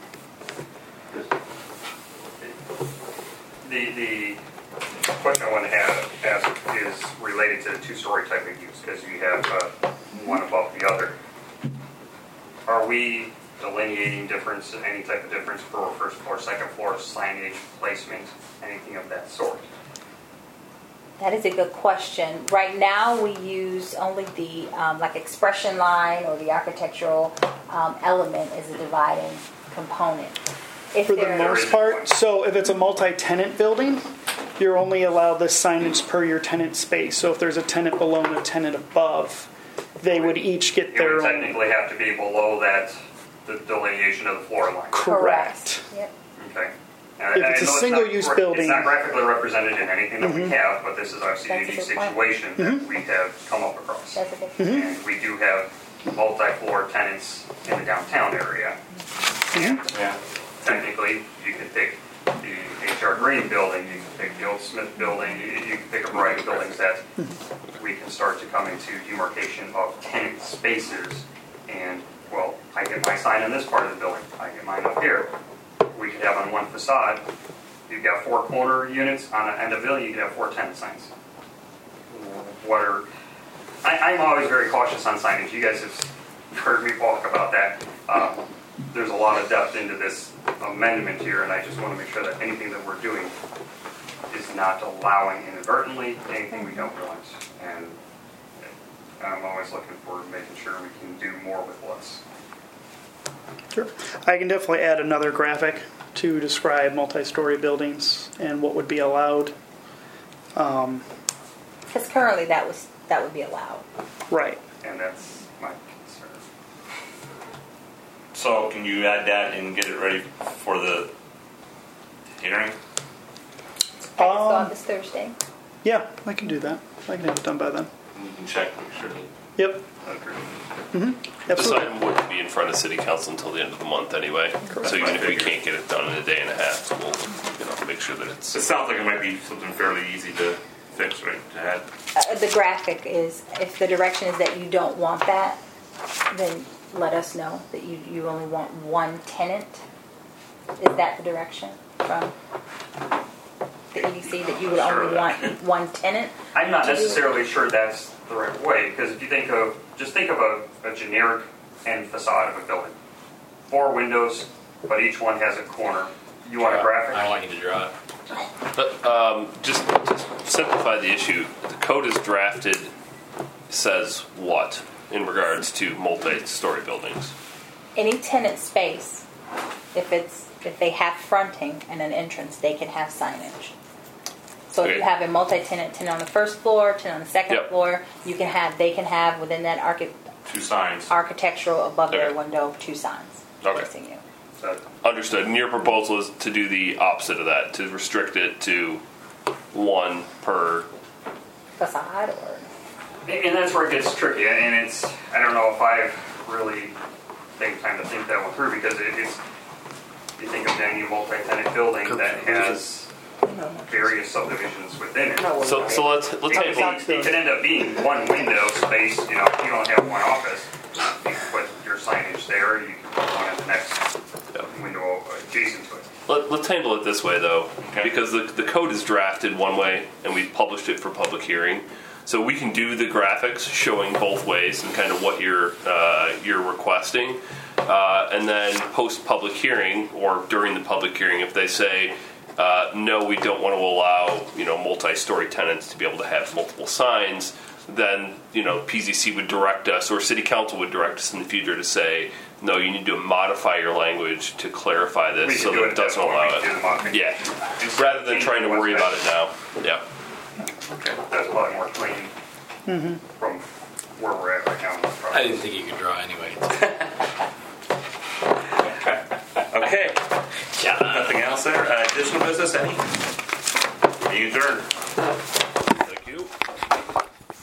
The the question I want to have, ask is related to the two-story type of use, because you have uh, one above the other. Are we delineating difference, any type of difference for first floor, second floor signage placement, anything of that sort? That is a good question. Right now, we use only the um, like expression line or the architectural um, element as a dividing component. If For the most part, so if it's a multi-tenant building, you're only allowed the signage per your tenant space. So if there's a tenant below and a tenant above, they would each get It their would own. technically have to be below that, the delineation of the floor line. Correct. Yep. Okay. If it's a I know single-use not, building- It's not graphically represented in anything that Mhm. we have, but this is obviously a That's a unique good point. situation Mhm. that we have come up across. That's a good point. Mhm. And we do have multi-floor tenants in the downtown area. And Yeah. technically, you can pick the H R Green building, you can pick the Old Smith building, you, you can pick a variety of buildings that we can start to come into demarcation of tenant spaces. And, well, I get my sign in this part of the building, I get mine up here. We could have on one facade, you've got four corner units, on the end of the building, you could have four tenant signs. What are, I, I'm always very cautious on signage. You guys have heard me talk about that. Um, there's a lot of depth into this amendment here, and I just want to make sure that anything that we're doing is not allowing inadvertently anything we don't want. And I'm always looking for making sure we can do more with less. Sure. I can definitely add another graphic to describe multi-story buildings and what would be allowed. Um, Because currently that was that would be allowed. right. And that's my concern. So can you add that and get it ready for the hearing? I Um, saw this Thursday. Yeah, I can do that. I can have it done by then. You can check, make sure that Yep. Mm-hmm. This Absolutely. item wouldn't be in front of City Council until the end of the month anyway. So even if we can't get it done in a day and a half, we'll you know make sure that it's. It sounds like it might be something fairly easy to fix, right? To add. Uh, the graphic is, if the direction is that you don't want that, then let us know that you, you only want one tenant. Is that the direction from the E D C, that you would Sure. only want one tenant? I'm not to do it? necessarily sure that's the right way, because if you think of, just think of a, a generic end facade of a building. Four windows, but each one has a corner. You want a graphic? I want you to draw it. But, um, just to simplify the issue, the code is drafted says what in regards to multi-story buildings? Any tenant space, if it's if they have fronting and an entrance, they can have signage. So if Okay. you have a multi-tenant, tenant on the first floor, tenant on the second Yep. floor, you can have they can have within that archi- Two signs. architectural above their Okay. window two signs Okay. facing you. Understood. And your proposal is to do the opposite of that, to restrict it to one per. Facade or And that's where it gets tricky, and it's, I don't know if I've really taken time to think that one through, because it, it's, you think of any multi-tenant building that has various subdivisions within it. So, so let's let's it, table. could be- it could end up being one window space. You know, if you only have one office, you can put your signage there. You can put one at the next window adjacent to it. Let, let's handle it this way, though, because the, the code is drafted one way, and we've published it for public hearing. So we can do the graphics showing both ways and kind of what you're uh, you're requesting, uh, and then post public hearing or during the public hearing, if they say uh, no, we don't want to allow you know multi-story tenants to be able to have multiple signs, then you know P Z C would direct us, or City Council would direct us in the future to say, no, you need to modify your language to clarify this We so can do that it it doesn't that way. allow We can do the it. modification. Yeah, rather than trying to worry about it now. Yeah. Okay, that's a lot more clean Mm-hmm. from where we're at right now. on this I project. didn't think you could draw anyway. Okay. Nothing else there? Uh, additional business, any? Meeting adjourned.